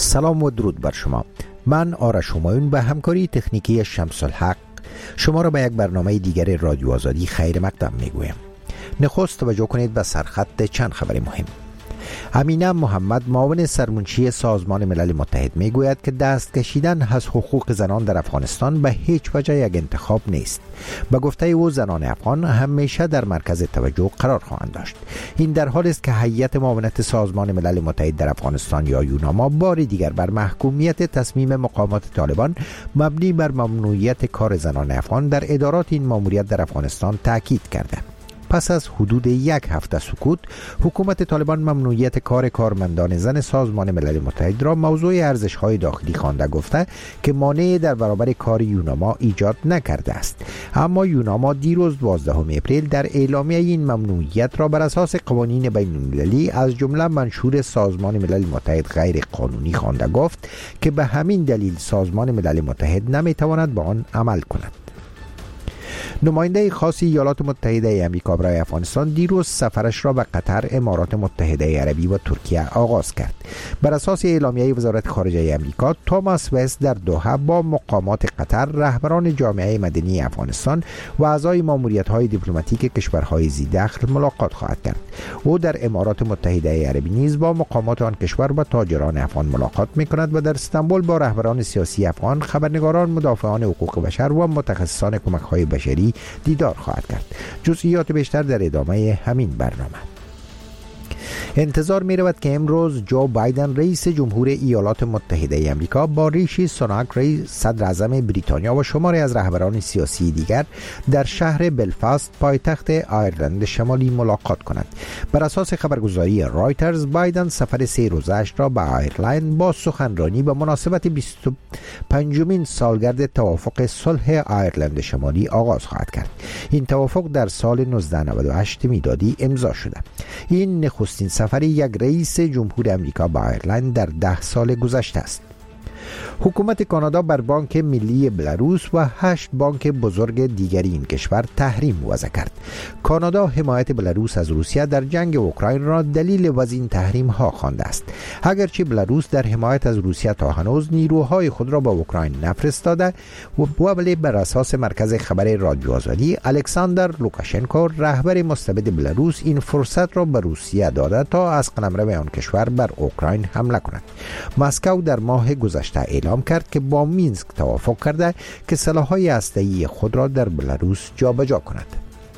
سلام و درود بر شما. من آرش همایون به همکاری تکنیکی شمس الحق شما را به یک برنامه دیگر رادیو آزادی خیر مقدم میگویم. نخست توجه کنید به سرخط چند خبر مهم. امینه محمد معاون سرمنشی سازمان ملل متحد میگوید که دست کشیدن از حقوق زنان در افغانستان به هیچ وجه یک انتخاب نیست. به گفته او زنان افغان همیشه در مرکز توجه قرار خواهند داشت. این در حالی است که هیئت معاونت سازمان ملل متحد در افغانستان یا یوناما بار دیگر بر محکومیت تصمیم مقامات طالبان مبنی بر ممنوعیت کار زنان افغان در ادارات این ماموریت در افغانستان تاکید کرده. پس از حدود یک هفته سکوت، حکومت طالبان ممنوعیت کار کارمندان زن سازمان ملل متحد را موضوع ارزش‌های داخلی خوانده گفته که مانعی در برابر کار یوناما ایجاد نکرده است. اما یوناما دیروز 12 اپریل در اعلامیه این ممنوعیت را بر اساس قوانین بین‌المللی از جمله منشور سازمان ملل متحد غیر قانونی خوانده گفت که به همین دلیل سازمان ملل متحد نمی‌تواند به آن عمل کند. نماینده خاص ایالات متحده امریکا برای افغانستان دیروز سفرش را به قطر، امارات متحده عربی و ترکیه آغاز کرد. بر اساس اعلامیه وزارت خارجه امریکا، توماس وست در دوحه با مقامات قطر، رهبران جامعه مدنی افغانستان و اعضای ماموریت‌های دیپلماتیک کشورهای ذی‌دخل ملاقات خواهد کرد. او در امارات متحده عربی نیز با مقامات آن کشور و تاجران افغان ملاقات می‌کند و در استانبول با رهبران سیاسی افغان، خبرنگاران، مدافعان حقوق بشر و متخصصان کمک‌های بشری دیدار خواهد کرد. جزئیات بیشتر در ادامه همین برنامه. انتظار می رود که امروز جو بایدن رئیس جمهور ایالات متحده امریکا با ریشی سوناک رئیس صدر اعظم بریتانیا و شماری از رهبران سیاسی دیگر در شهر بلفاست پایتخت آیرلند شمالی ملاقات کند. بر اساس خبرگزاری رایترز، بایدن سفر 3 روزه‌اش را به آیرلند با سخنرانی به مناسبت 25مین سالگرد توافق صلح آیرلند شمالی آغاز خواهد کرد. این توافق در سال 1998 میلادی امضا شده. این نخستین سفر یک رئیس جمهور امریکا به آیرلند در 10 سال گذشته است. حکومت کانادا بر بانک ملی بلاروس و 8 بانک بزرگ دیگری این کشور تحریم وضع کرد. کانادا حمایت بلاروس از روسیه در جنگ اوکراین را دلیل وضع این تحریم ها خوانده است. اگرچه بلاروس در حمایت از روسیه تا هنوز نیروهای خود را به اوکراین نفرستاده ولی بر اساس مرکز خبر رادیو آزادی، الکساندر لوکاشنکو رهبر مستبد بلاروس این فرصت را به روسیه داده تا از قلمرو آن کشور بر اوکراین حمله کند. مسکو در ماه گذشته اعلام کرد که با مینسک توافق کرده که سلاح‌های هسته‌ای خود را در بلاروس جابجا کند.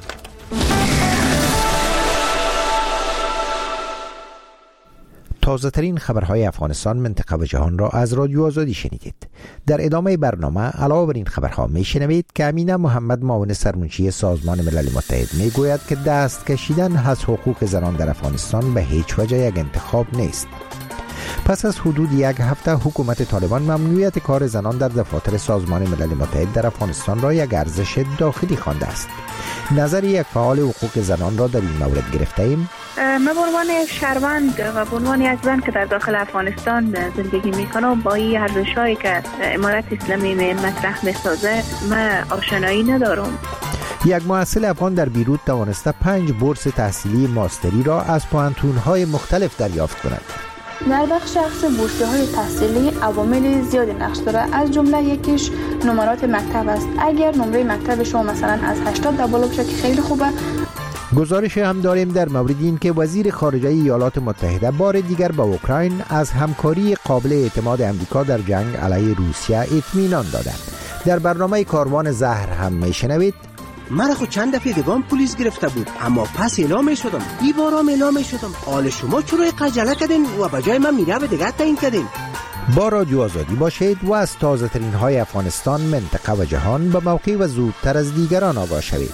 تازه ترین خبرهای افغانستان، منطقه و جهان را از رادیو آزادی شنیدید. در ادامه برنامه علاوه بر این خبرها میشنوید که امینه محمد معاون سرمنشی سازمان ملل متحد میگوید که دست کشیدن از حقوق زنان در افغانستان به هیچ وجه یک انتخاب نیست. پس از حدود یک هفته، حکومت طالبان ممنوعیت کار زنان در دفاتر سازمان ملل متحد در افغانستان را یک ارزش داخلی خوانده است. نظر یک فعال حقوق زنان را در این مورد گرفته ایم. من به عنوان شهروند و به عنوان یک زن که در داخل افغانستان زندگی میکنم با این ارزش‌هایی که امارت اسلامی مطرح میسازه من آشنایی ندارم. یک محصل افغان در بیروت توانسته 5 بورس تحصیلی ماستری را از پوهنتون‌های مختلف دریافت کند. در بخش شخص بورسیه‌های تحصیلی عوامل زیادی نقش داره، از جمله یکیش نمرات مکتب است. اگر نمره مکتب شما مثلا از 80 در بالا باشه که خیلی خوبه. گزارش هم داریم در مورد این که وزیر خارجه ایالات متحده بار دیگر با اوکراین از همکاری قابل اعتماد امریکا در جنگ علیه روسیه اطمینان داده. در برنامه کاروان زهر هم میشنوید. مرا خود چند دفعه دیگه پلیس گرفته بود، اما پس اعلام شدم. این بارم اعلام شدم. حال شما چرا خجالت کردین و بجای من میره به دیگه تعیین کردین؟ با رادیو آزادی باشید و از تازه ترین های افغانستان، منطقه و جهان به موقع و زودتر از دیگران آگاه شوید.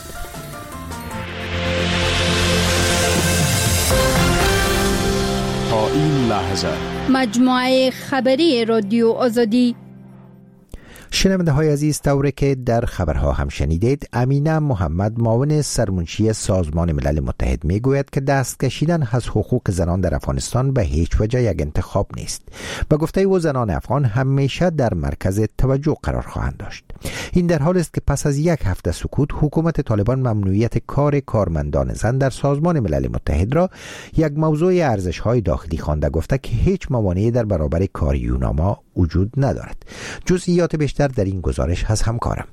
تا این لحظه مجموعه خبری رادیو آزادی. شنونده های عزیز، طوری که در خبرها هم شنیدید، امینه محمد معاون سرمنشی سازمان ملل متحد میگوید که دست کشیدن از حقوق زنان در افغانستان به هیچ وجه یک انتخاب نیست. به گفته او زنان افغان همیشه در مرکز توجه قرار خواهند داشت. این در حال است که پس از یک هفته سکوت حکومت طالبان ممنوعیت کار کارمندان زن در سازمان ملل متحد را یک موضوع ارزش‌های داخلی خوانده، گفته که هیچ موانعی در برابر کاریوناما وجود ندارد. جزئیات بیشتر در این گزارش از همکارم.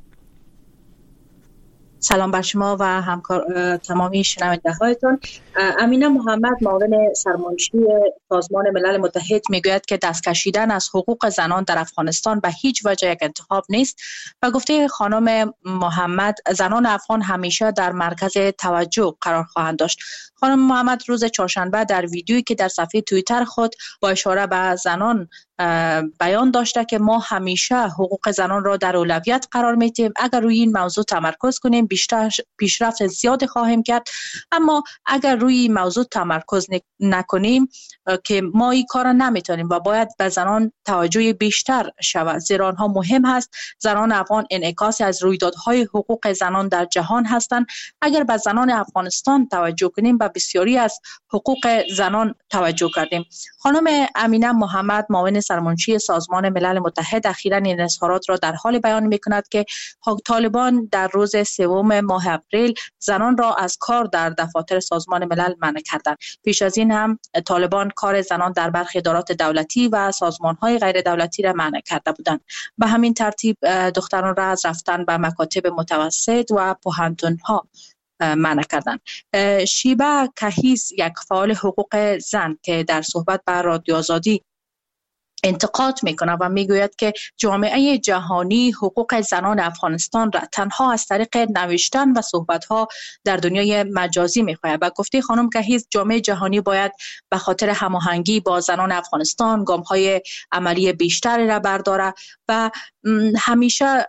سلام بر شما و تمامی شنونده هایتان. امینه محمد، معاون سرمنشی سازمان ملل متحد، میگوید که دست کشیدن از حقوق زنان در افغانستان به هیچ وجه یک انتخاب نیست و گفته خانم محمد زنان افغان همیشه در مرکز توجه قرار خواهند داشت. خانم محمد روز چهارشنبه در ویدیویی که در صفحه توییتر خود با اشاره به زنان بیان داشته که ما همیشه حقوق زنان را در اولویت قرار میدیم. اگر روی این موضوع تمرکز کنیم بیشتر پیشرفت زیاد خواهیم کرد، اما اگر روی این موضوع تمرکز نکنیم که ما این کار نمیتونیم و باید به زنان توجه بیشتر شود، زیرا آنها مهم هست. زنان افغان انعکاس از رویدادهای حقوق زنان در جهان هستند. اگر به زنان افغانستان توجه کنیم به بسیاری از حقوق زنان توجه کردیم. خانم امینه محمد، معاون سرمنشی سازمان ملل متحد، اخیراً این اظهارات را در حال بیان می‌کند که طالبان در روز 3 ماه اپریل زنان را از کار در دفاتر سازمان ملل منع کردند. پیش از این هم طالبان کار زنان در برخی ادارات دولتی و سازمان‌های غیر دولتی را منع کرده بودند. به همین ترتیب دختران را از رفتن به مکاتب متوسط و پوهنتون‌ها منع کردن. شیبه کهیس، یک فعال حقوق زن که در صحبت با رادیو آزادی انتقاد میکنه و میگوید که جامعه جهانی حقوق زنان افغانستان را تنها از طریق نوشتن و صحبت‌ها در دنیای مجازی میخواهد. و گفته خانم کهیس جامعه جهانی باید به خاطر هماهنگی با زنان افغانستان گام‌های عملی بیشتری را برداره و همیشه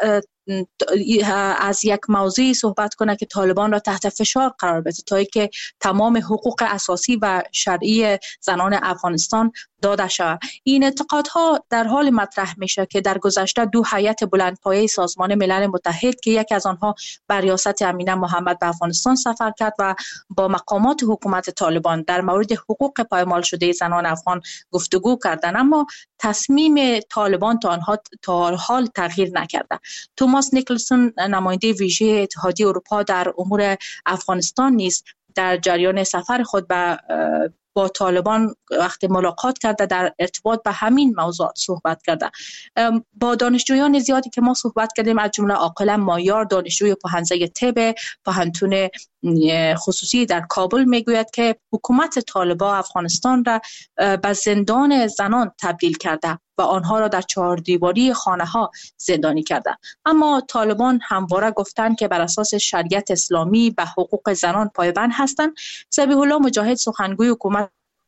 از یک موضوعی صحبت کنه که طالبان را تحت فشار قرار بده تا اینکه تمام حقوق اساسی و شرعی زنان افغانستان داده شود. این انتقادها در حال مطرح میشه که در گذشته 2 هیئت بلندپایه سازمان ملل متحد که یکی از آنها بر ریاست امینه محمد به افغانستان سفر کرد و با مقامات حکومت طالبان در مورد حقوق پایمال شده زنان افغان گفتگو کردند، اما تصمیم طالبان تا حال تغییر نکرده. توماس نیکلسون، نماینده ویژه اتحادیه اروپا در امور افغانستان، نیز در جریان سفر خود با طالبان وقتی ملاقات کرده در ارتباط به همین موضوعات صحبت کرده. با دانشجویان زیادی که ما صحبت کردیم، از جمله عاقله مایار، دانشجوی پوهنځی طب پوهنتون خصوصی در کابل، میگوید که حکومت طالبان افغانستان را به زندان زنان تبدیل کرده و آنها را در 4 دیواری خانه ها زندانی کرده. اما طالبان همواره گفتند که بر اساس شریعت اسلامی به حقوق زنان پایبند هستند. ذبیح الله مجاهد، سخنگوی حکومت،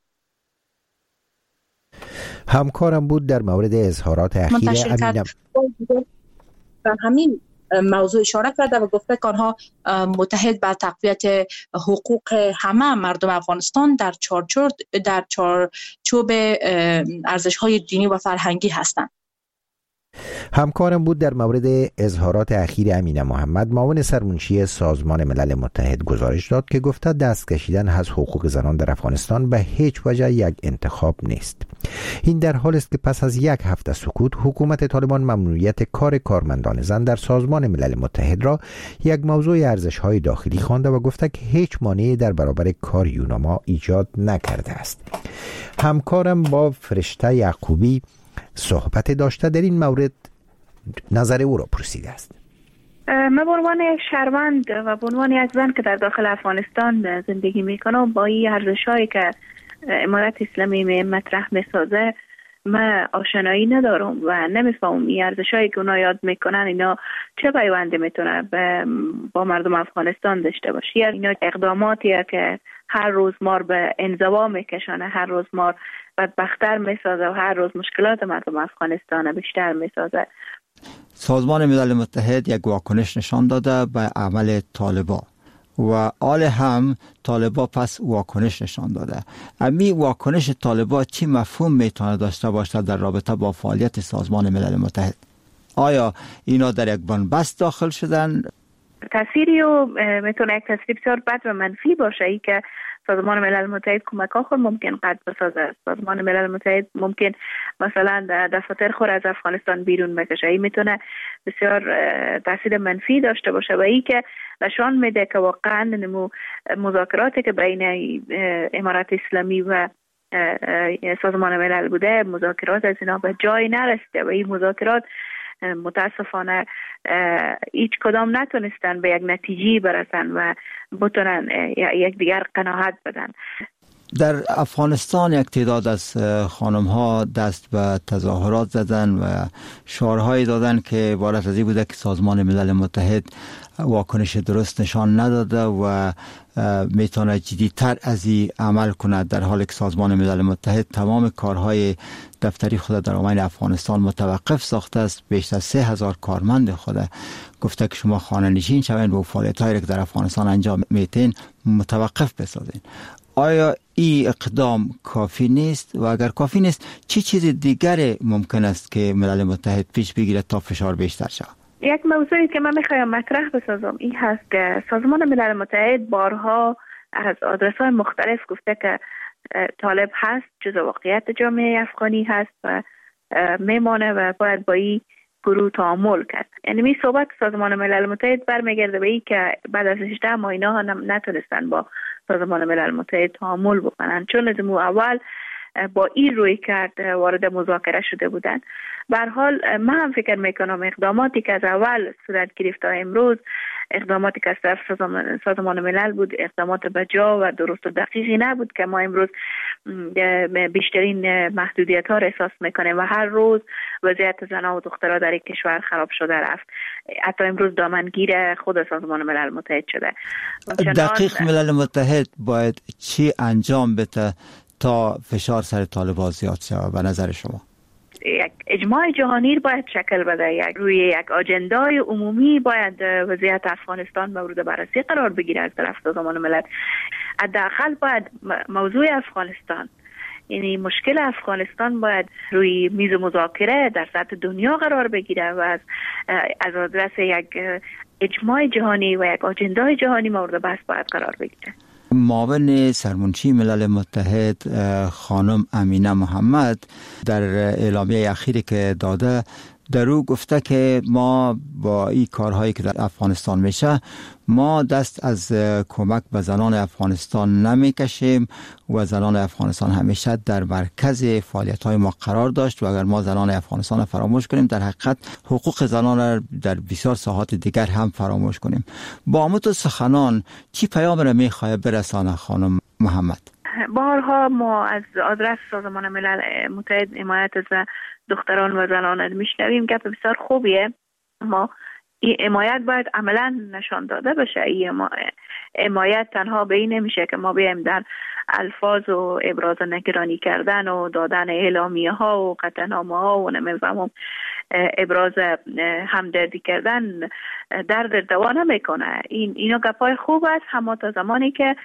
همکارم بود در مورد اظهارات اخیر امینه و همین موضوع اشاره کرده و گفته که آنها متحد به تقویت حقوق همه مردم افغانستان در چارچوب ارزش‌های دینی و فرهنگی هستند. همکارم بود در مورد اظهارات اخیر امینه محمد، معاون سرمنشی سازمان ملل متحد، گزارش داد که گفته دست کشیدن از حقوق زنان در افغانستان به هیچ وجه یک انتخاب نیست. این در حال است که پس از یک هفته سکوت حکومت طالبان ممنوعیت کار کارمندان زن در سازمان ملل متحد را یک موضوع ارزش‌های داخلی خوانده و گفته که هیچ مانعی در برابر کاریوناما ایجاد نکرده است. همکارم با فرشته یعقوبی صحبت داشته، در این مورد نظر او را پرسیده است. من به عنوان یک شهروند و به عنوان یک زن که در داخل افغانستان زندگی میکنم، با این ارزش‌هایی که امارت اسلامی مطرح میسازه من آشنایی ندارم و نمیفهمم این ارزش‌هایی که اونا یاد میکنن اینا چه پیوندی میتونه با مردم افغانستان داشته باشه. یا اینا اقداماتیه که هر روز ما به انزوا میکشانه، هر روز ما بدبخت‌تر میسازه و هر روز مشکلات مردم افغانستان بیشتر میسازه. سازمان ملل متحد یک واکنش نشان داده به عمل طالبان و آل هم طالبان پس واکنش نشان داده. امی واکنش طالبان چی مفهوم میتونه داشته باشه در رابطه با فعالیت سازمان ملل متحد؟ آیا اینا در یک بنبست داخل شدن؟ تأثیری و میتونه یک تأثیر بسیار بد و منفی باشه. ای که سازمان ملل متحد کمک ها خود ممکن قطع بسازه. سازمان ملل متحد ممکن مثلا دفاتر خود از افغانستان بیرون بکشه. این میتونه بسیار تأثیر منفی داشته باشه و ای که نشان میده که واقعا مذاکراتی که بین امارات اسلامی و سازمان ملل بوده، مذاکرات از اینا به جای نرسیده و این مذاکرات متاسفانه هیچ کدام نتونستن به یک نتیجه برسن و بتونن یک دیگر قناعت بدن. در افغانستان یک تعداد از خانم ها دست به تظاهرات زدن و شعارهایی دادن که عبارت از این بوده که سازمان ملل متحد واکنش درست نشان نداده و میتونه جدی‌تر از این عمل کند، در حالی که سازمان ملل متحد تمام کارهای دفتری خود در امین افغانستان متوقف ساخته است. بیشتر 3000 کارمند خود گفته که شما خانه نشین شوین و فعالیت‌هایی که در افغانستان انجام میتین متوقف بسازین. آیا این اقدام کافی نیست؟ و اگر کافی نیست چه چیز دیگری ممکن است که ملل متحد پیش بگیره تا فشار بیشتر شود؟ یک موضوعی که من میخوایم مطرح بسازم این هست که سازمان ملل متحد بارها از آدرس‌های مختلف گفته که طالب هست، جزء واقعیت جامعه افغانی هست و میمانه و باید با این گروه تعامل کرد. یعنی می صحبت سازمان ملل متحد برمیگرده به این که بعد از 18 ماه اینا نتونستن با سازمان ملل متحد تعامل بکنن، چون از اول با این روی کرد وارد مذاکره شده بودن. به هر حال من هم فکر میکنم اقداماتی که از اول صورت گرفت تا امروز، اقداماتی که از طرف سازمان ملل بود، اقدامات بجا و درست و دقیقی نبود که ما امروز بیشترین محدودیت ها را احساس میکنیم و هر روز وضعیت زنان و دخترها در این کشور خراب شده رفت. حتی امروز دامنگیر خود سازمان ملل متحد شده. دقیق ملل متحد باید چی انجام بده تا فشار سر طالبان زیاد شود به نظر شما؟ یک اجماع جهانی باید شکل بده، روی یک آجندای عمومی باید وضعیت افغانستان مورد بررسی قرار بگیره از طرف سازمان ملل. حداقل باید موضوع افغانستان، یعنی مشکل افغانستان باید روی میز مذاکره در سطح دنیا قرار بگیره و از آدرس یک اجماع جهانی و یک آجندای جهانی مورد بحث باید قرار بگیره. معاون سرمنشی ملل متحد خانم امینه محمد در اعلامیه اخیری که داده در او گفته که ما با این کارهایی که در افغانستان میشه ما دست از کمک به زنان افغانستان نمیکشیم و زنان افغانستان همیشه در مرکز فعالیت‌های ما قرار داشت و اگر ما زنان افغانستان را فراموش کنیم در حقیقت حقوق زنان را در بسیار ساحات دیگر هم فراموش کنیم. با مت سخنان چی پیام را میخواد برسانه خانم محمد؟ بارها ما از آدرس سازمان ملل متحد حمایت از دختران و زنان میشنویم که بسیار خوبیه، اما این حمایت باید عملا نشان داده بشه. این حمایت تنها به این نمیشه که ما بیایم در الفاظ و ابراز نگرانی کردن و دادن اعلامیه ها و قطعنامه ها و نمیفهمم ابراز همدردی کردن درد دوا نمیکنه. اینا گپای خوب است، اما تا زمانی که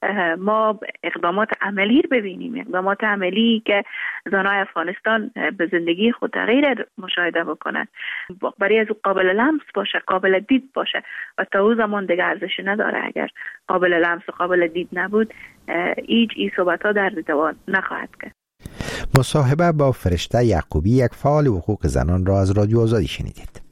ما اقدامات عملی ببینیم، اقدامات عملی که زنای افغانستان به زندگی خود تغییر مشاهده بکنن، برای از قابل لمس باشه، قابل دید باشه و تا اون زمان دیگه ارزش نداره. اگر قابل لمس و قابل دید نبود هیچ این صحبت ها درد دوا نخواهد کرد. مصاحبه با فرشته یعقوبی، یک فعال حقوق زنان را از رادیو آزادی شنیدید.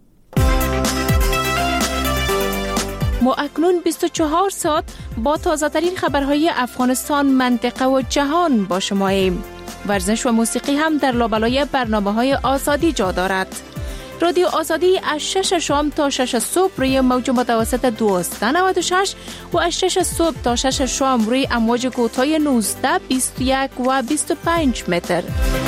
ما اکنون 24 ساعت با تازه‌ترین خبرهای افغانستان، منطقه و جهان با شماییم. ورزش و موسیقی هم در لابلای برنامه‌های آزادی جا دارد. رادیو آزادی از 6 شام تا 6 صبح روی موج متوسط 1296 و از 6 صبح تا 6 شام روی امواج کوتاه 19، 21 و 25 متر.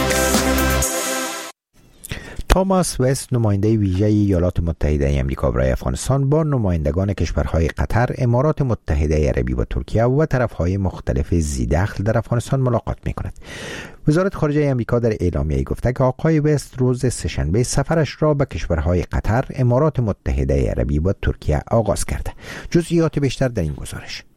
توماس وست، نماینده ویژه ایالات متحده آمریکا برای افغانستان، با نمایندگان کشورهای قطر، امارات متحده عربی و ترکیه و طرفهای مختلف ذی‌دخل در افغانستان ملاقات می‌کند. وزارت خارجه آمریکا در اعلامیه‌ای گفته که آقای وست روز سه‌شنبه سفرش را به کشورهای قطر، امارات متحده عربی و ترکیه آغاز کرده. جزئیات بیشتر در این گزارش.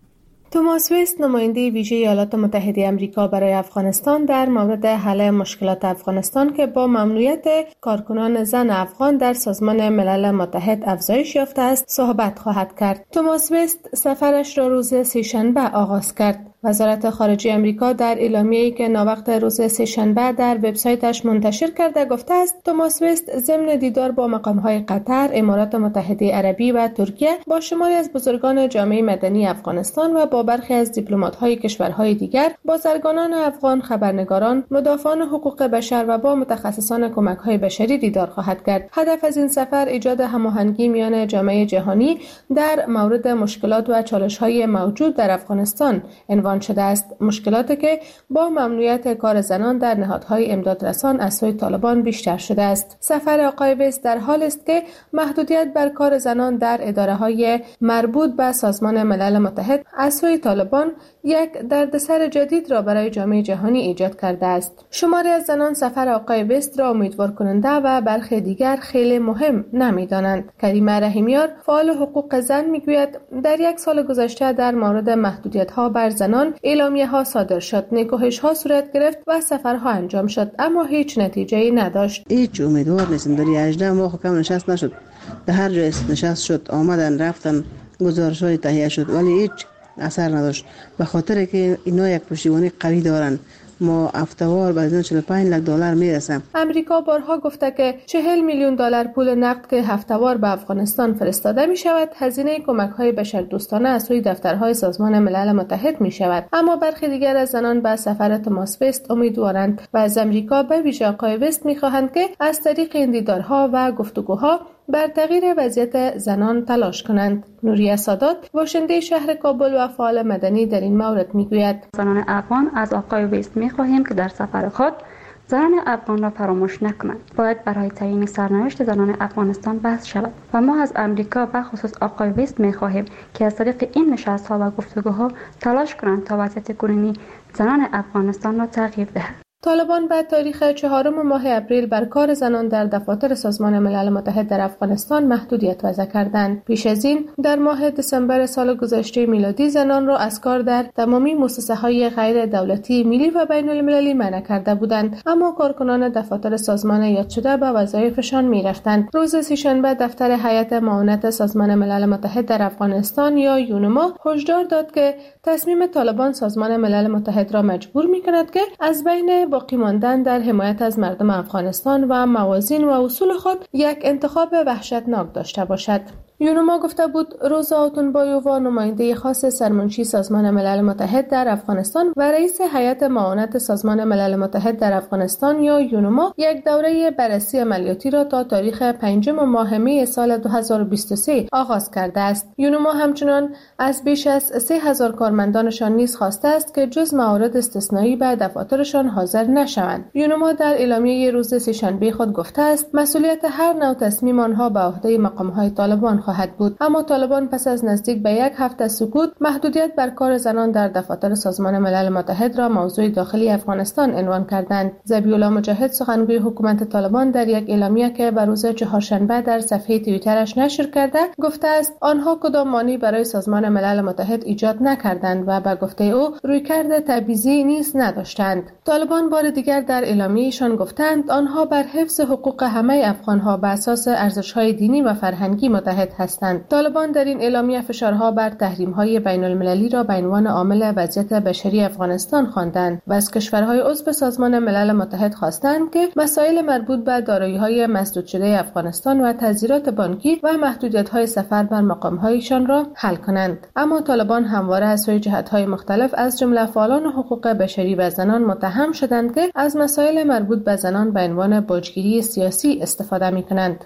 توماس وست، نماینده ویژه ایالات متحده آمریکا برای افغانستان، در مورد حل مشکلات افغانستان که با ممنوعیت کارکنان زن افغان در سازمان ملل متحد افزایش یافته است صحبت خواهد کرد. توماس وست سفرش را روز سه‌شنبه آغاز کرد. وزارت خارجه آمریکا در اعلامیه‌ای که ناوقت روز سه‌شنبه در وبسایتش منتشر کرده گفته است توماس وست ضمن دیدار با مقام‌های قطر، امارات متحده عربی و ترکیه با شماری از بزرگان جامعه مدنی افغانستان و با برخی از دیپلمات‌های کشورهای دیگر، بازرگانان افغان، خبرنگاران، مدافعان حقوق بشر و با متخصصان کمک‌های بشری دیدار خواهد کرد. هدف از این سفر ایجاد هماهنگی میان جامعه جهانی در مورد مشکلات و چالش‌های موجود در افغانستان عنوان شده است. مشکلاتی که با ممنوعیت کار زنان در نهادهای امدادرسان از سوی طالبان بیشتر شده است. سفر آقای وست در حال است که محدودیت بر کار زنان در اداره‌های مربوط به سازمان ملل متحد از سوی طالبان یک دردسر جدید را برای جامعه جهانی ایجاد کرده است. شماری از زنان سفر آقای وست را امیدوار کننده و برخی دیگر خیلی مهم نمی‌دانند. کریمه رحیمیار، فعال حقوق زن، میگوید در یک سال گذشته در مورد محدودیت‌ها بر زنان اعلامیه‌ها صادر شد، نکوهش‌ها صورت گرفت و سفرها انجام شد، اما هیچ نتیجه‌ای نداشت. هیچ امیدوار نیستم. در 18 ماه کم نشست نشد. در هر جای نشست شد، آمدن رفتن، گزارش‌های تهیه شد ولی هیچ اثر نداشت. به خاطر که اینا یک پشتیبانی قوی دارن، ما هفته‌وار به 45 لک دلار میرسم. امریکا بارها گفته که 40 میلیون دلار پول نقد که هفته‌وار به افغانستان فرستاده می شود هزینه کمک‌های بشردوستانه از سوی دفترهای سازمان ملل متحد می شود. اما برخی دیگر از زنان به سفر توماس وست امیدوارند و از امریکا به ویژه آقای وست می‌خواهند که از طریق این دیدارها و گفتگوها بر تغییر وضعیت زنان تلاش کنند. نوریه سادات، باشنده شهر کابل و فعال مدنی، در این مورد میگوید زنان افغان از آقای وست میخواهیم که در سفر خود زنان افغان را فراموش نکنند. باید برای تعیین سرنوشت زنان افغانستان بحث شود و ما از امریکا به خصوص آقای وست میخواهیم که از طریق این نشست‌ها و گفتگوها تلاش کنند تا وضعیت کنونی زنان افغانستان را تغییر دهد. طالبان به تاریخ 4 ماه اپریل بر کار زنان در دفاتر سازمان ملل متحد در افغانستان محدودیت وضع کردند. پیش از این در ماه دسامبر سال گذشته میلادی زنان را از کار در تمامی مؤسسه‌های غیر دولتی ملی و بین المللی منع کرده بودند، اما کارکنان دفاتر سازمان یاد شده به وظایفشان می‌رفتند. روز سه‌شنبه دفتر هیئت معاونت سازمان ملل متحد در افغانستان یا یونما هشدار داد که تصمیم طالبان سازمان ملل متحد را مجبور می‌کند که از بین باقی ماندن در حمایت از مردم افغانستان و موازین و اصول خود یک انتخاب وحشتناک داشته باشد. یونما گفته بود روزا آتونبایووا، نماینده خاص سرمنشی سازمان ملل متحد در افغانستان و رئیس هیئت معاونت سازمان ملل متحد در افغانستان یا یونما، یک دوره بررسی عملیاتی را تا تاریخ 5 ماه می سال 2023 آغاز کرده است. یونما همچنان از بیش از 3000 کارمندانشان نیز خواسته است که جز موارد استثنایی به دفاترشان حاضر نشوند. یونما در اعلامیه روز سه‌شنبه خود گفته است مسئولیت هر نوع تصمیم آنها به عهده مقام‌های طالبان خواهد بود. اما طالبان پس از نزدیک به یک هفته سکوت محدودیت بر کار زنان در دفاتر سازمان ملل متحد را موضوع داخلی افغانستان عنوان کردند. ذبیح الله مجاهد، سخنگوی حکومت طالبان، در یک اعلامیه که به روز چهارشنبه در صفحه توییترش نشر کرده گفته است آنها کدام مانعی برای سازمان ملل متحد ایجاد نکردند و به گفته او رویکرد تبعیضی نیز نداشتند. طالبان بار دیگر در اعلامیه‌شان گفتند آنها بر حفظ حقوق همه افغان‌ها بر اساس ارزش‌های دینی و فرهنگی متحد هستند. طالبان در این اعلامیه فشارها بر تحریم‌های بین‌المللی را به عنوان عامل وضعیت بشری افغانستان خواندند و از کشورهای عضو سازمان ملل متحد خواستند که مسائل مربوط به دارایی‌های مسدود شده افغانستان و تذیرات بانکی و محدودیت‌های سفر بر مقام‌هایشان را حل کنند. اما طالبان همواره از سوی جهت‌های مختلف از جمله فعالان حقوق بشری و زنان متهم شدند که از مسائل مربوط به زنان به عنوان باجگیری سیاسی استفاده می‌کنند.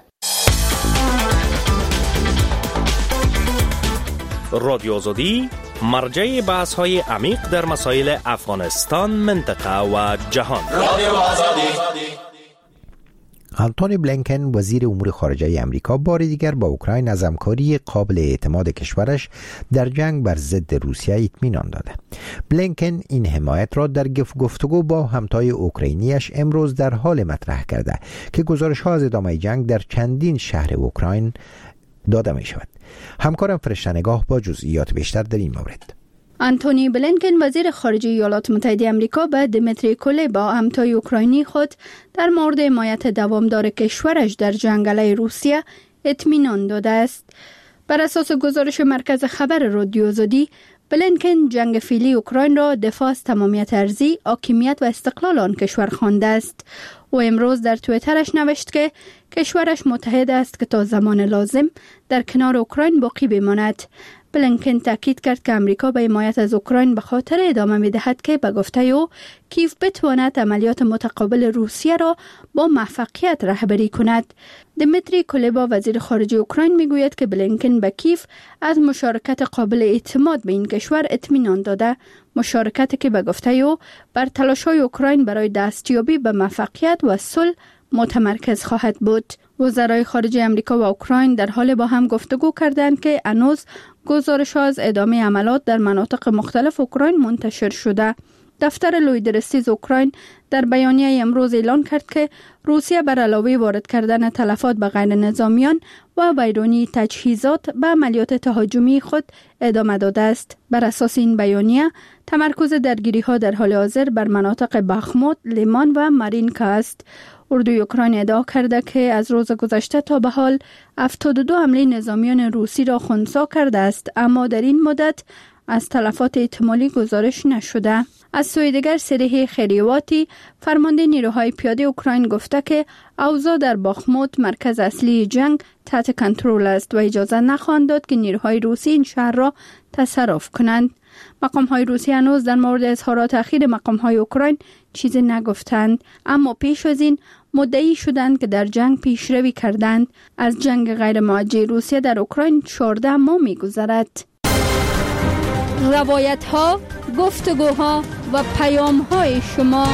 رادیو آزادی مرجع بحث‌های عمیق در مسائل افغانستان، منطقه و جهان. رادیو آزادی. آنتونی بلینکن، وزیر امور خارجه امریکا، بار دیگر با اوکراین از همکاری قابل اعتماد کشورش در جنگ بر ضد روسیه اطمینان داده. بلینکن این حمایت را در گفتگو با همتای اوکراینیش امروز در حال مطرح کرده که گزارش‌ها از ادامه جنگ در چندین شهر اوکراین داده می شود. همکارم فرشته نگاه با جزئیات بیشتر در این مورد. آنتونی بلینکن وزیر خارجه ایالات متحده آمریکا به دمیتری کولبا همتای اوکراینی خود در مورد حمایت دوامدار کشورش در جنگ علیه روسیه اطمینان داده است. بر اساس گزارش مرکز خبر رادیو آزادی، بلینکن جنگ فعلی اوکراین را دفاع از تمامیت ارضی، حاکمیت و استقلال آن کشور خوانده است. او امروز در توییترش نوشت که کشورش متحد است که تا زمان لازم در کنار اوکراین باقی بماند. بلینکن تاکید کرد که امریکا به حمایت از اوکراین به خاطر ادامه می‌دهد که به گفته او کیف بتواند عملیات متقابل روسیه را با موفقیت رهبری کند. دمیتری کولبا وزیر خارجه اوکراین میگوید که بلینکن به کیف از مشارکت قابل اعتماد به این کشور اطمینان داده، مشارکتی که به گفته او بر تلاش‌های اوکراین برای دستیابی به موفقیت و صلح متمرکز خواهد بود. وزرای خارجه امریکا و اوکراین در حال با هم گفتگو کردند که هنوز گزارش‌ها از ادامه عملیات در مناطق مختلف اوکراین منتشر شده. دفتر لویدرستیز اوکراین در بیانیه امروز اعلان کرد که روسیه بر علاوه وارد کردن تلفات به غیر نظامیان و ویرانی تجهیزات به عملیات تهاجمی خود ادامه داده است. بر اساس این بیانیه تمرکز درگیری‌ها در حال حاضر بر مناطق بخموت، لیمان و مارینکا است. اردوی اوکراین ادعا کرده که از روز گذشته تا به حال 72 حمله نظامیان روسی را خنثی کرده است، اما در این مدت از تلفات احتمالی گزارش نشده. از سوی دیگر سریح خیریواتی فرمانده نیروهای پیاده اوکراین گفته که اوضاع در باخموت مرکز اصلی جنگ تحت کنترل است و اجازه نخواهند داد که نیروهای روسی این شهر را تصرف کنند. مقام‌های روسی هنوز در مورد اظهارات اخیر مقام‌های اوکراین چیزی نگفتند، اما پیش از این مدعی شدند که در جنگ پیشروی کردند. از جنگ غیر موجه روسیه در اوکراین 14 ماه می‌گذرد. روایت‌ها، گفتگوها و پیام‌های شما.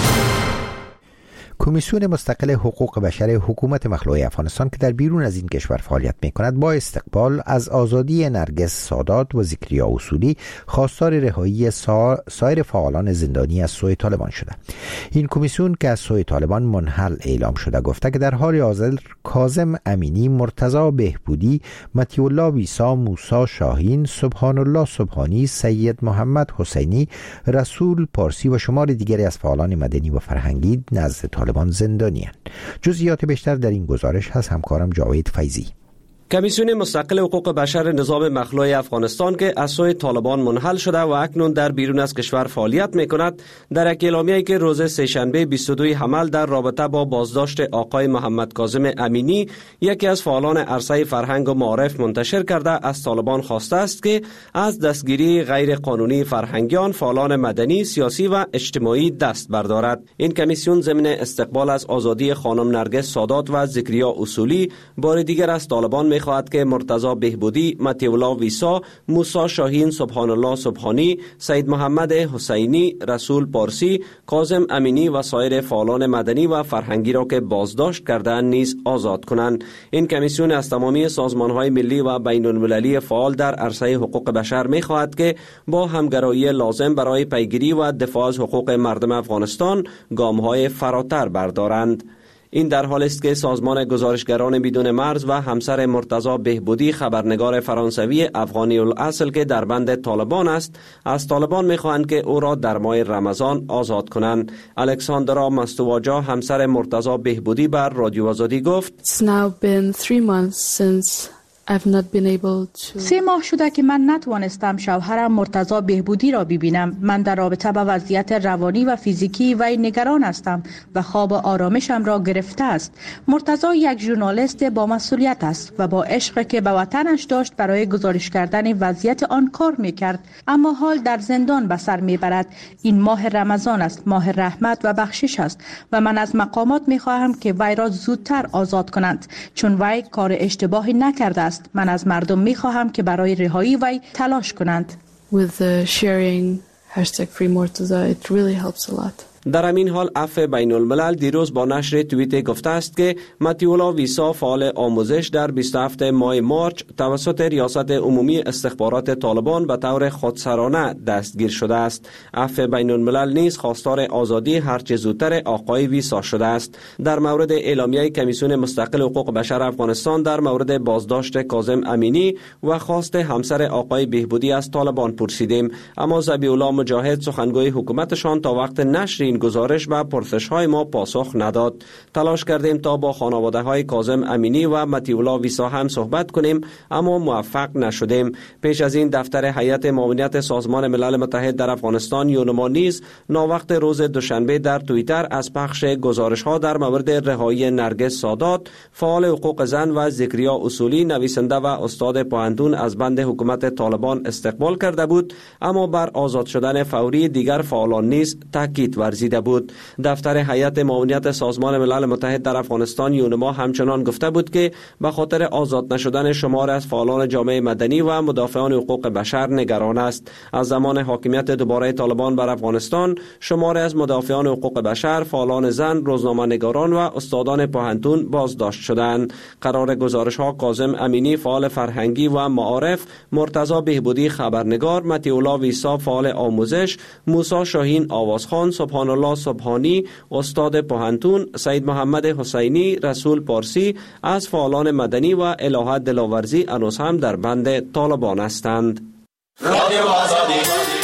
کمیسیون مستقل حقوق بشر حکومت مخلوع افغانستان که در بیرون از این کشور فعالیت می‌کند با استقبال از آزادی نرگس سادات و ذکریا اصولی خواستار رهایی سایر فعالان زندانی از سوی طالبان شده. این کمیسیون که از سوی طالبان منحل اعلام شده گفته که در حال حاضر کاظم امینی، مرتضی بهبودی، مطیع الله ویسا، موسی شاهین، سبحان الله سبحانی، سید محمد حسینی، رسول پارسی و شمار دیگری از فعالان مدنی و فرهنگی نزد طالبان زندانی‌اند. جزئیات بیشتر در این گزارش از همکارم جاوید فیضی. کمیسیون مستقل حقوق بشر نظام مخلوع افغانستان که از سوی طالبان منحل شده و اکنون در بیرون از کشور فعالیت می‌کند، در یک اعلامیه‌ای که روز سه‌شنبه 22 حمل در رابطه با بازداشت آقای محمد کاظم امینی، یکی از فعالان عرصه فرهنگ و معارف منتشر کرده، از طالبان خواسته است که از دستگیری غیر قانونی فرهنگیان، فعالان مدنی، سیاسی و اجتماعی دست بردارد. این کمیسیون ضمن استقبال از آزادی خانم نرگس سادات و ذکریا اصولی، بار دیگر از طالبان می‌خواهد که مرتضی بهبودی، مطیع الله ویسا، موسی شاهین، سبحان الله سبحانی، سید محمد حسینی، رسول پارسی، کاظم امینی و سایر فعالان مدنی و فرهنگی را که بازداشت کردند نیز آزاد کنند. این کمیسیون از تمامی سازمان‌های ملی و بین‌المللی فعال در عرصه حقوق بشر می‌خواهد که با همگرایی لازم برای پیگیری و دفاع از حقوق مردم افغانستان گام‌های فراتر بردارند. این در حال است که سازمان گزارشگران بدون مرز و همسر مرتضی بهبودی، خبرنگار فرانسوی افغانی الاصل که در بند طالبان است، از طالبان می‌خواهند که او را در ماه رمضان آزاد کنند. الکساندرا مستواجا، همسر مرتضی بهبودی، بر رادیو آزادی گفت: It's now been 3 months since I've not been able to... 3 ماه شده که من نتوانستم شوهرم مرتضی بهبودی را ببینم. من در رابطه با وضعیت روانی و فیزیکی وی نگران هستم و خواب و آرامشم را گرفته است. مرتضی یک ژورنالیست با مسئولیت است و با عشقی که به وطنش داشت برای گزارش کردن وضعیت آن کار میکرد، اما حال در زندان به سر میبرد. این ماه رمضان است، ماه رحمت و بخشش است و من از مقامات میخواهم که وی را زودتر آزاد کنند، چون وی کار اشتباهی نکرده است. من از مردم میخواهم که برای رهایی وی تلاش کنند. With sharing #FreeMurtaza, it really helps a lot. در همین حال عفو بین الملل دیروز با نشر توییت گفته است که متیولا ویسا فعال آموزش در 27 ماه مارچ توسط ریاست عمومی استخبارات طالبان به طور خودسرانه دستگیر شده است. عفو بین الملل نیز خواستار آزادی هرچه زودتر آقای ویسا شده است. در مورد اعلامیه کمیسیون مستقل حقوق بشر افغانستان در مورد بازداشت کاظم امینی و خواست همسر آقای بهبودی از طالبان پرسیدیم، اما ذبیح الله مجاهد سخنگوی حکومتشان تا وقت نشر این گزارش و پرسش‌های ما پاسخ نداد. تلاش کردیم تا با خانواده‌های کاظم امینی و متیولا ویسا هم صحبت کنیم اما موفق نشدیم. پیش از این دفتر هیئت معاونت سازمان ملل متحد در افغانستان یونما نیز ناوقت روز دوشنبه در توییتر از پخش گزارش‌ها در مورد رهایی نرگس سادات، فعال حقوق زن و ذکریا اصولی نویسنده و استاد پوهنتون از بند حکومت طالبان استقبال کرده بود، اما بر آزاد شدن فوری دیگر فعالان نیز تاکید ورزیده بود. دفتر هیئت معاونت سازمان ملل متحد در افغانستان یونما همچنان گفته بود که به خاطر آزاد نشدن شمار از فعالان جامعه مدنی و مدافعان حقوق بشر نگران است. از زمان حاکمیت دوباره طالبان بر افغانستان شمار از مدافعان حقوق بشر، فعالان زن، روزنامه‌نگاران و استادان پوهنتون بازداشت شدند. قرار گزارش‌ها کاظم امینی فعال فرهنگی و معارف، مرتضی بهبودی خبرنگار، متیولا ویسا فعال آموزش، موسی شاهین آوازخوان، سبحان الله سبحانی استاد پوهنتون، سید محمد حسینی، رسول پارسی از فعالان مدنی و الهه دلاورزی هنوز هم در بند طالبان هستند. رادیو آزادی.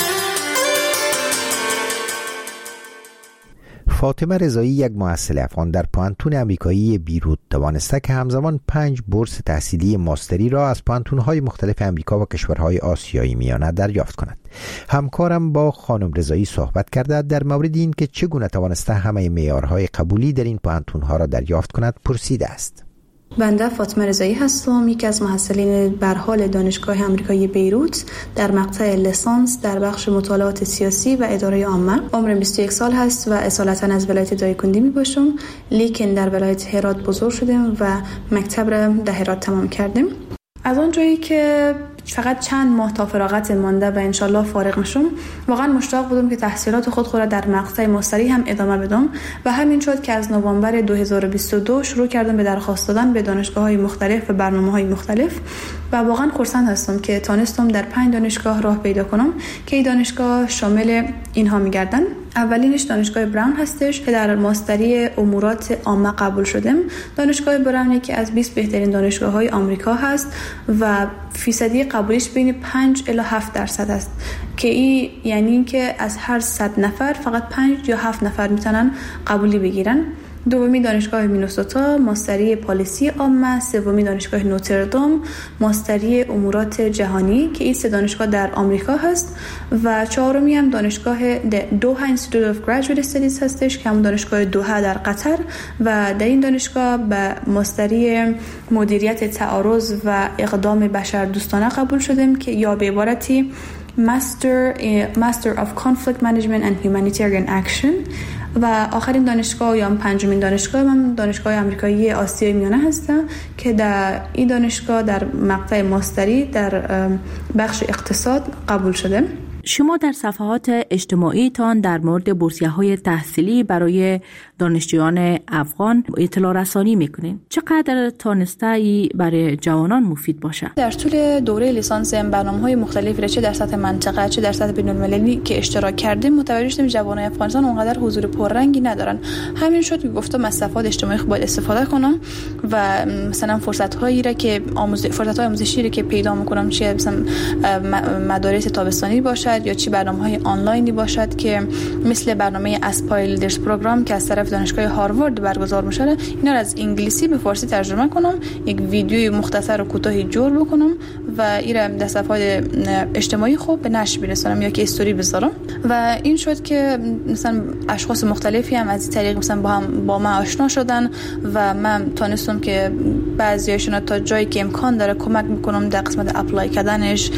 فاطمه رضایی، یک محصل افغان در پوهنتون آمریکایی بیروت، توانسته که همزمان 5 بورس تحصیلی ماستری را از پوهنتون‌های مختلف آمریکا و کشورهای آسیایی میانه دریافت کند. همکارم با خانم رضایی صحبت کرده در مورد این که چگونه توانسته همه معیارهای قبولی در این پوهنتون‌ها را دریافت کند پرسیده است. بنده فاطمه رضایی هستم، یکی از محصلین برحال دانشگاه آمریکایی بیروت در مقطع لیسانس در بخش مطالعات سیاسی و اداره عامه. عمرم 21 سال هست و اصالتا از ولایت دایکندی می باشم، لیکن در ولایت هرات بزرگ شدم و مکتب را در هرات تمام کردم. از اون جایی که فقط چند ماه تا فراغت مانده و انشالله فارغ میشم، واقعا مشتاق بودم که تحصیلات خود را در مقطع ماستری هم ادامه بدم و همین شد که از نوامبر 2022 شروع کردم به درخواست دادن به دانشگاه‌های مختلف و برنامه‌های مختلف و واقعا خرسند هستم که تونستم در 5 دانشگاه راه پیدا کنم که این دانشگاه شامل اینها می‌گردن. اولینش دانشگاه براون هستش که در ماستری امورات عامه قبول شدم. دانشگاه براون یکی از 20 بهترین دانشگاه‌های آمریکا هست و فیصدی قبولیش بین 5 الی 7% است که این یعنی که از هر 100 نفر فقط 5 یا 7 نفر میتونن قبولی بگیرن. دومی دانشگاه مینوسوتا ماستری پالیسی عامه، سومی دانشگاه نوتردام ماستری امورات جهانی که این 3 دانشگاه در آمریکا هست و چهارمی هم دانشگاه دوحه اینستیتوت اف گریجویت استادیز هستش که هم دانشگاه دوحه در قطر و در این دانشگاه به ماستری مدیریت تعارض و اقدام بشردوستانه قبول شدم که یا به عبارتی Master of Conflict Management and Humanitarian Action و آخرین دانشگاه یا پنجمین دانشگاه من دانشگاه آمریکایی آسیای میانه هستم که در این دانشگاه در مقطع ماستری در بخش اقتصاد قبول شده. شما در صفحات اجتماعی تان در مورد بورسیه‌های تحصیلی برای دانشجویان افغان اطلاع رسانی میکنین. چقدر تانسته برای جوانان مفید باشه؟ در طول دوره لیسانس برنامه‌های مختلفی چه در سطح منطقه چه در سطح بین‌المللی که اشتراک کردیم متوجه شدیم جوانان افغانستان اونقدر حضور پررنگی ندارن. همین شد که گفتم از صفحات اجتماعی باید استفاده کنم و مثلا فرصت‌هایی را که فرصت‌های آموزشی را که پیدا می‌کنم چه مثلا مدارس تابستانی باشه یا چی برنامه‌های آنلاینی باشد که مثل برنامه اسپایل لیدرز پروگرام که از طرف دانشگاه هاروارد برگزار میشه اینا رو از انگلیسی به فارسی ترجمه کنم، یک ویدیوی مختصر و کوتاهی جور بکنم و این رو در صفحات اجتماعی خوب به نشر برسونم یا که استوری بذارم و این شد که مثلا اشخاص مختلفی هم از این طریق مثلا با من آشنا شدن و من تونستم که بعضیاشون تا جایی که امکان داره کمک میکنم در قسمت اپلای کردنش.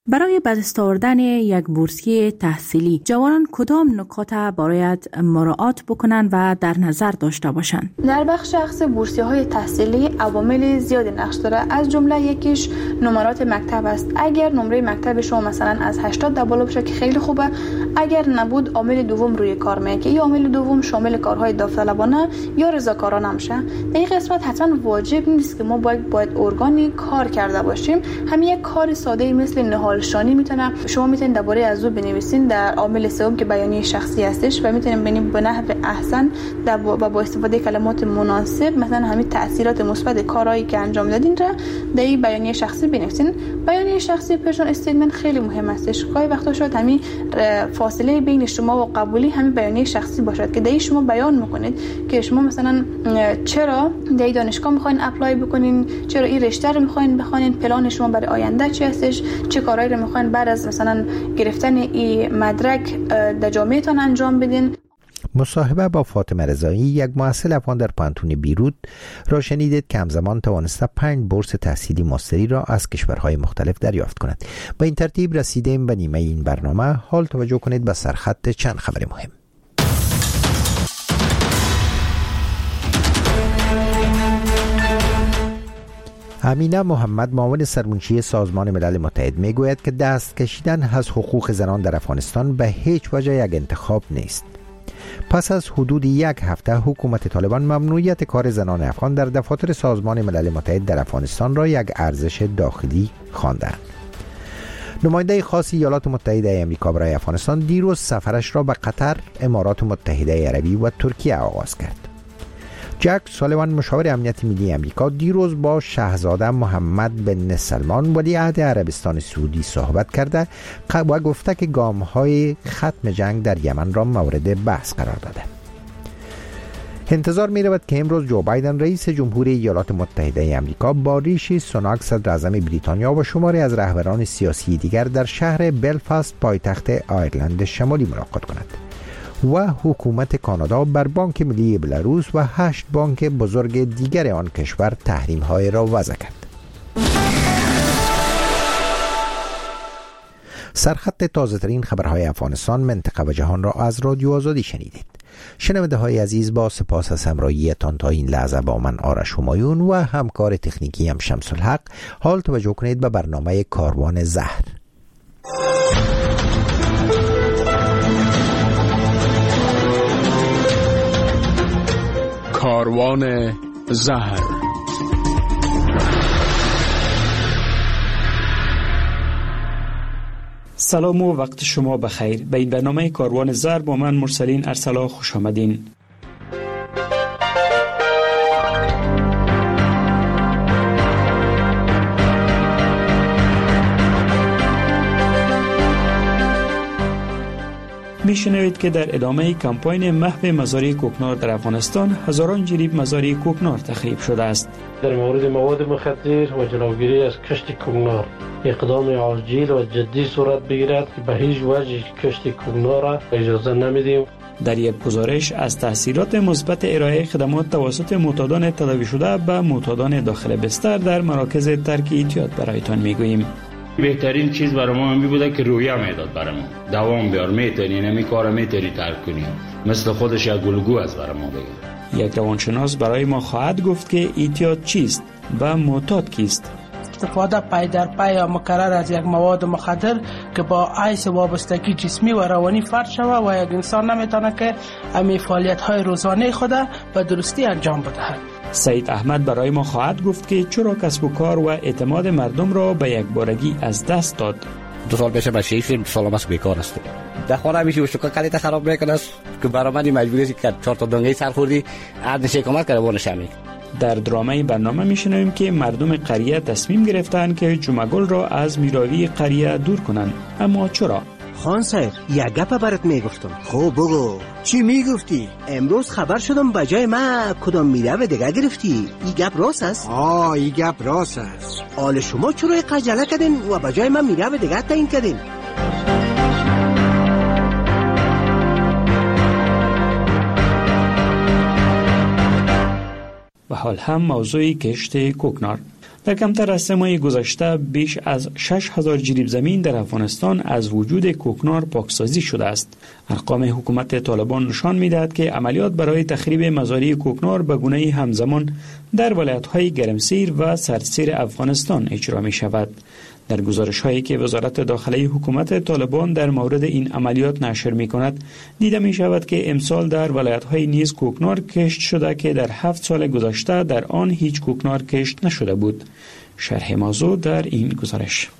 برای به دست آوردن یک بورسیه تحصیلی جوانان کدام نکات باید مراعات بکنند و در نظر داشته باشند؟ در بخش شخص بورسیه‌های تحصیلی عوامل زیادی نقش داره. از جمله یکیش نمرات مکتب است. اگر نمره مکتب شما مثلا از 80 در بالا باشه که خیلی خوبه. اگر نبود، عامل دوم روی کار میگه که این عامل دوم شامل کارهای داوطلبانه یا رضاکارانه میشه. در این قسمت حتما واجب نیست که ما باید ارگانی کار کرده باشیم. همین یک کار ساده مثل نهالشانی میتونه شما میتونید درباره از او بنویسین در عامل سوم که بیانیه شخصی هستش و میتونیم ببینیم به نحو احسن با استفاده کلمات مناسب مثلا همین تاثیرات مثبت کارهایی که انجام دادین را در این بیانیه شخصی بنویسین. بیانیه شخصی پرسون استیتمنت خیلی مهم هستش. گاهی وقتا شاید همین فاصله بین شما و قبولی همین بیانیه شخصی باشد که در شما بیان میکنید که شما مثلا چرا در دانشگاه میخواین اپلای بکنین، چرا این رشته رو میخواین بخونین، پلان شما برای آینده چی هستش، چه کارهایی رو میخواین بعد از مثلا گرفتن این مدرک در جامعهتان انجام بدین. مصاحبه با فاطمه رضایی، یک محصل افغان در پانتون بیروت را شنیدید که همزمان توانسته 5 بورس تحصیلی ماستری را از کشورهای مختلف دریافت کند. با این ترتیب رسیدیم به نیمه این برنامه. حال توجه کنید به سرخط چند خبر مهم. امینه محمد، معاون سرمنشی سازمان ملل متحد، میگوید که دست کشیدن از حقوق زنان در افغانستان به هیچ وجه یک انتخاب نیست. پس از حدود یک هفته حکومت طالبان ممنوعیت کار زنان افغان در دفاتر سازمان ملل متحد در افغانستان را یک ارزش داخلی خواندند. نماینده خاص ایالات متحده آمریکا برای افغانستان دیروز سفرش را به قطر، امارات متحده عربی و ترکیه آغاز کرد. جک سالیوان، مشاور امنیت ملی آمریکا، دیروز با شاهزاده محمد بن سلمان ولیعهد عربستان سعودی صحبت کرده و گفته که گام‌های ختم جنگ در یمن را مورد بحث قرار داده. انتظار می‌رود که امروز جو بایدن رئیس جمهوری ایالات متحده آمریکا با ریشی سوناک صدر اعظم بریتانیا و شماری از رهبران سیاسی دیگر در شهر بلفاست پایتخت آیرلند شمالی ملاقات کند و حکومت کانادا بر بانک ملی بلاروس و 8 بانک بزرگ دیگر آن کشور تحریم‌های را وضع کرد. سرخط تازه‌ترین خبرهای افغانستان، منطقه و جهان را از رادیو آزادی شنیدید. شنونده‌های عزیز، با سپاس از همراهیتان تا این لحظه با من آرش همایون و همکار تکنیکی هم شمس الحق. حال توجه کنید به برنامه کاروان زهر. کاروان زهر. سلام و وقت شما بخیر. به این برنامه کاروان زهر با من مرسلین ارسلا خوش آمدین. میشنوید که در ادامه کمپاین محو مزارع کوکنار در افغانستان هزاران جریب مزارع کوکنار تخریب شده است. در مورد مواد مخدر و جلوگیری از کشت کوکنار اقدام عاجل و جدی صورت بگیرد که به هیچ وجه کشت کوکنار را اجازه نمیدیم. در یک گزارش از تاثیرات مثبت ارائه خدمات توسط معتادان تداوی شده به معتادان داخل بستر در مراکز ترک اعتیاد برایتان میگوییم. بهترین چیز برای ما همین بوده که رویه میداد برای ما، دوام بیار، میتونی نمی کار میتونی ترک کنی، مثل خودش یک گلگو از برای ما بگه. یک روانشناس برای ما خواهد گفت که اعتیاد چیست و معتاد کیست. استفاده پای در پای یا مکرر از یک مواد مخدر که با عیس وابستگی جسمی و روانی فرد شود و یک انسان نمیتونه که امی فعالیت های روزانه خود به درستی انجام بدهد. سید احمد برای ما خواهد گفت که چرا کسب و کار و اعتماد مردم را به یک بارگی از دست داد. 2 سال پیش به 6 سال است بیکار است. در خانه میشه شوکا کلیت خراب میکنه که برای من مجبوری است که 4 تا دنگه سر خوردی عاد نشه کمک کنه بونش همین. در درامه برنامه میشنویم که مردم قریه تصمیم گرفتند که جمعگل را از میراوی قریه دور کنند. اما چرا؟ خان صاحب یک گپ برات میگفتم. خب بگو. چی میگفتی؟ امروز خبر شدم بجای ما کدام میراوی دیگه گرفتی. این گپ راست است؟ این گپ راست است. حال شما چرا قجله کردین و بجای ما میراوی دیگه تعیین کردین؟ و حال هم موضوع کشت کوکنار. در کمتر از 3 ماه گذشته بیش از 6000 جریب زمین در افغانستان از وجود کوکنار پاکسازی شده است. ارقام حکومت طالبان نشان می‌دهد که عملیات برای تخریب مزارع کوکنار به گونه‌ای همزمان در ولایت‌های گرمسیر و سردسیر افغانستان اجرا می‌شود. در گزارش‌هایی که وزارت داخلی حکومت طالبان در مورد این عملیات نشر می‌کند، دیده می‌شود که امسال در ولایت‌های نیز کوکنار کشت شده که در 7 سال گذشته در آن هیچ کوکنار کشت نشده بود. شرح موضوع در این گزارش.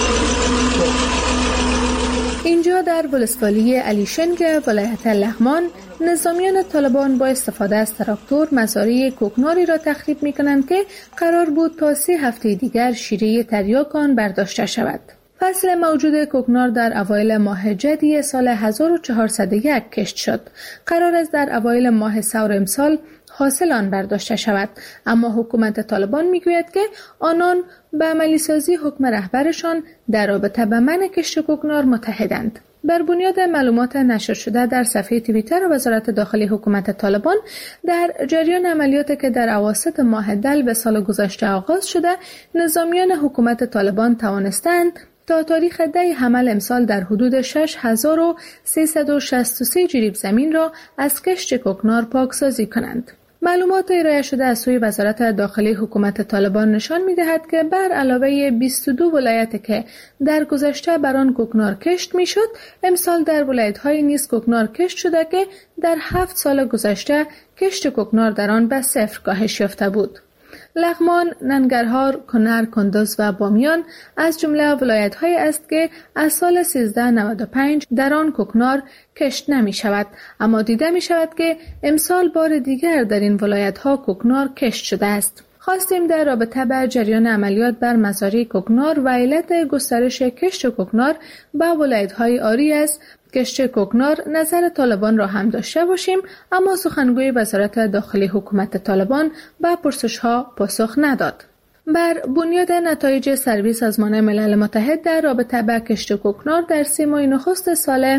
اینجا در ولسوالی علیشنگ ولایت لغمان، نظامیان طالبان با استفاده از تراکتور مزارع کوکناری را تخریب می‌کنند که قرار بود تا 3 هفته دیگر شیره تریاک آن برداشته شود. فصل موجود کوکنار در اوایل ماه جدی سال 1401 کشت شد. قرار است در اوایل ماه ثور امسال حاصل آن برداشته شود، اما حکومت طالبان میگوید که آنان به عملی سازی حکم رهبرشان در رابطه به منع کشت کوکنار متحدند. بر بنیاد معلومات نشر شده در صفحه توییتر وزارت داخلی حکومت طالبان، در جریان عملیاتی که در اواسط ماه دل به سال گذشته آغاز شده، نظامیان حکومت طالبان توانستند تا تاریخ 10 حمل امسال در حدود 6363 جریب زمین را از کشت کوکنار پاکسازی کنند. معلومات ارائه شده از سوی وزارت داخلی حکومت طالبان نشان می‌دهد که بر علاوه 22 ولایت که در گذشته بر آن کوکنار کشت می‌شد، امسال در ولایت‌های نیز کوکنار کشت شده که در 7 سال گذشته کشت کوکنار در آن به 0 کاهش یافته بود. لغمان، ننگرهار، کنر، کندوز و بامیان از جمله ولایت‌هایی است که از سال 1395 در آن کوکنار کشت نمی شود، اما دیده می شود که امسال بار دیگر در این ولایت‌ها کوکنار کشت شده است. خواستیم در رابطه با جریان عملیات بر مزارع کوکنار و علت گسترش کشت کوکنار به ولایت‌های آری از کشت کوکنار نظر طالبان را هم داشته باشیم، اما سخنگوی وزارت داخلی حکومت طالبان به پرسش‌ها پاسخ نداد. بر بنیاد نتایج سروی سازمان ملل متحد در رابطه با کشت کوکنار در 3 ماه نخست سال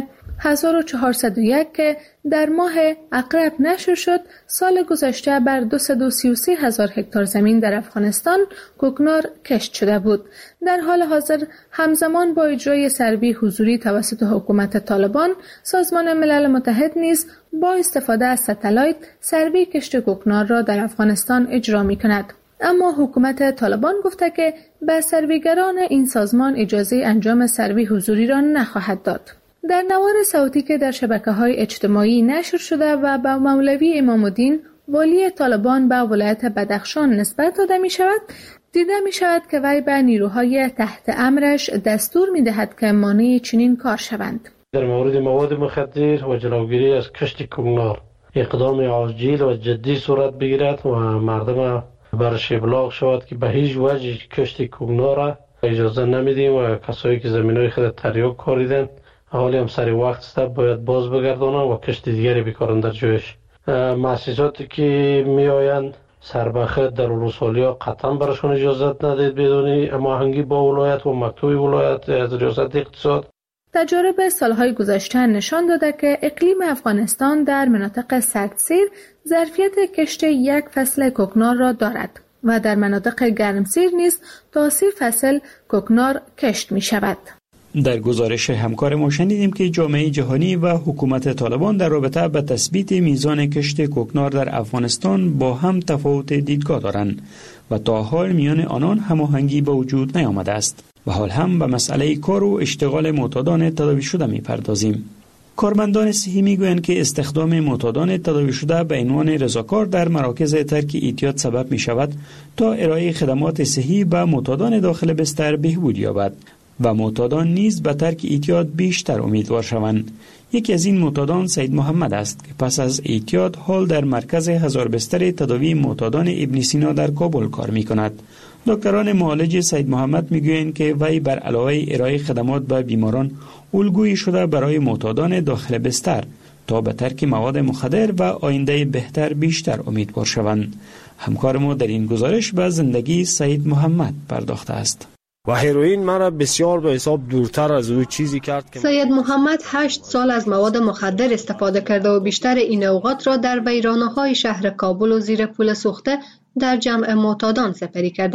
1401 که در ماه عقرب نشر شد، سال گذشته بر 233,000 هکتار زمین در افغانستان کوکنار کشت شده بود. در حال حاضر همزمان با اجرای سروی حضوری توسط حکومت طالبان، سازمان ملل متحد نیز با استفاده از ستلایت سروی کشت کوکنار را در افغانستان اجرا می‌کند. اما حکومت طالبان گفته که به سرویگران این سازمان اجازه انجام سروی حضوری را نخواهد داد. در نوار صوتی که در شبکه‌های اجتماعی نشر شده و با مولوی امام الدین والی طالبان به ولایت بدخشان نسبت داده می شود، دیده می شود که وی به نیروهای تحت امرش دستور می دهد که مانع چنین کار شوند. در مورد مواد مخدر و جلوگیری از کشت کوکنار اقدام عاجل و جدی صورت بگیرد و مردم برش ابلاغ شود که به هیچ وجه کشت کوکنار را اجازه نمیدیم و کسایی که زمینای خود تریاک کاریدن حالی هم سری وقت است باید باز بگردانند و کشت دیگری بکارند در جایش. مؤسساتی که می آیند سربخت در ولسوالی ها قطعا برشون اجازت ندید بدون هماهنگی با ولایت و مکتوب ولایت از ریاست اقتصاد. تجارب سالهای گذشته نشان داده که اقلیم افغانستان در مناطق سردسیر ظرفیت کشت یک فصل کوکنار را دارد و در مناطق گرمسیر نیز تا 30 فصل کوکنار کشت می شود. در گزارش همکار ما شنیدیم که جامعه جهانی و حکومت طالبان در رابطه با تثبیت میزان کشت کوکنار در افغانستان با هم تفاوت دیدگاه دارند و تا حال میان آنان هماهنگی به وجود نیامده است و حال هم به مسئله کار و اشتغال معتادان تداوی شده میپردازیم. کارمندان صحی میگویند که استخدام معتادان تداوی شده به عنوان رضاکار در مراکز ترک اعتیاد سبب می شود تا ارائه خدمات صحی به معتادان داخل بستر بهبود یابد و معتادان نیز به ترک اعتیاد بیشتر امیدوار شوند. یکی از این معتادان سید محمد است که پس از اعتیاد حال در مرکز 1000 بستر تداوی معتادان ابن سینا در کابل کار می کند. دکتران معالج سید محمد می گویند که وی بر علاوه ارائه خدمات به بیماران الگویی شده برای معتادان داخل بستر تا به ترک مواد مخدر و آینده بهتر بیشتر امیدوار شوند. همکار ما در این گزارش به زندگی سید محمد پرداخته است. و هیروئین مرا بسیار به حساب دورتر از او چیزی کرد که سید محمد 8 سال از مواد مخدر استفاده کرده و بیشتر این اوقات را در ویرانه‌های شهر کابل و زیر پل سوخته در جمع معتادان سپری کرده است.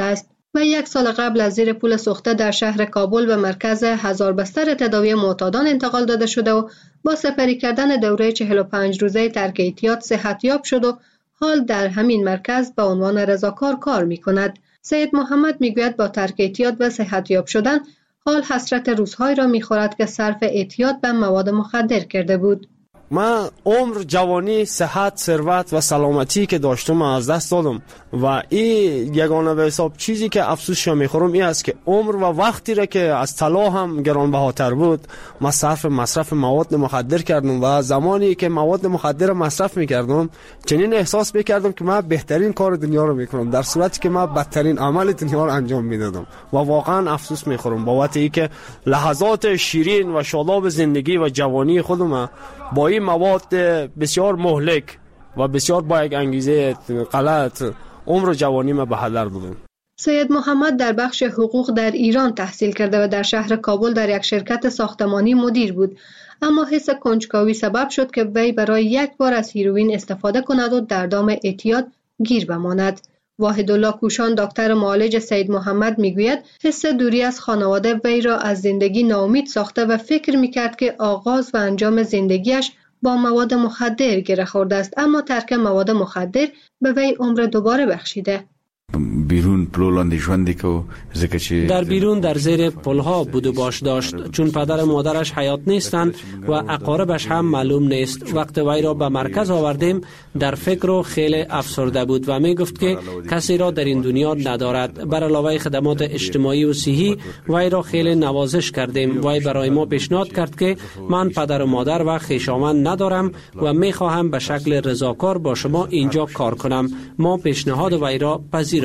و 1 سال قبل از زیر پل سوخته در شهر کابل به مرکز 1000 بستر تداوی معتادان انتقال داده شده و با سپری کردن دوره 45 روزه ترک اعتیاد صحتیاب شد و حال در همین مرکز به عنوان رضاکار کار می کند. سید محمد می گوید با ترک اعتیاد و صحتیاب شدن حال حسرت روزهایی را می خورد که صرف اعتیاد به مواد مخدر کرده بود. من عمر، جوانی، صحت، ثروت و سلامتی که داشتم از دست دادم و این یگانه به حساب چیزی که افسوسش میخورم این است که عمر و وقتی را که از طلا هم گرانبهاتر بود من صرف مصرف مواد مخدر کردم و زمانی که مواد مخدر مصرف میکردم چنین احساس میکردم که من بهترین کار دنیا رو میکنم در صورتی که من بدترین عمل دنیا رو انجام میدادم و واقعا افسوس میخورم بابت اینکه لحظات شیرین و شاداب زندگی و جوانی خودم با این مواد بسیار مهلک و بسیار با یک انگیزه غلط عمر و جوانی ما به هدر بردم. سید محمد در بخش حقوق در ایران تحصیل کرده و در شهر کابل در یک شرکت ساختمانی مدیر بود، اما حس کنجکاوی سبب شد که وی برای یک بار از هیروئین استفاده کند و در دام اعتیاد گیر بماند. واحدالله کوشان دکتر معالج سید محمد میگوید حس دوری از خانواده وی را از زندگی ناامید ساخته و فکر میکرد که آغاز و انجام زندگیش با مواد مخدر گره خورده است، اما ترک مواد مخدر به وی عمر دوباره بخشیده. بیرون پلولاندی ژوندی کو در بیرون در زیر پلها بود و باش داشت چون پدر مادرش حیات نیستند و اقاربش هم معلوم نیست. وقت وی را به مرکز آوردیم در فکر و خیلی افسرده بود و می گفت که کسی را در این دنیا ندارد. بر علاوه خدمات اجتماعی و صحی وی را خیلی نوازش کردیم. وی برای ما پیشنهاد کرد که من پدر و مادر و خویشاوند ندارم و می خواهم به شکل رضاکار با شما اینجا کار کنم. ما پیشنهاد وی را پذیرفتیم.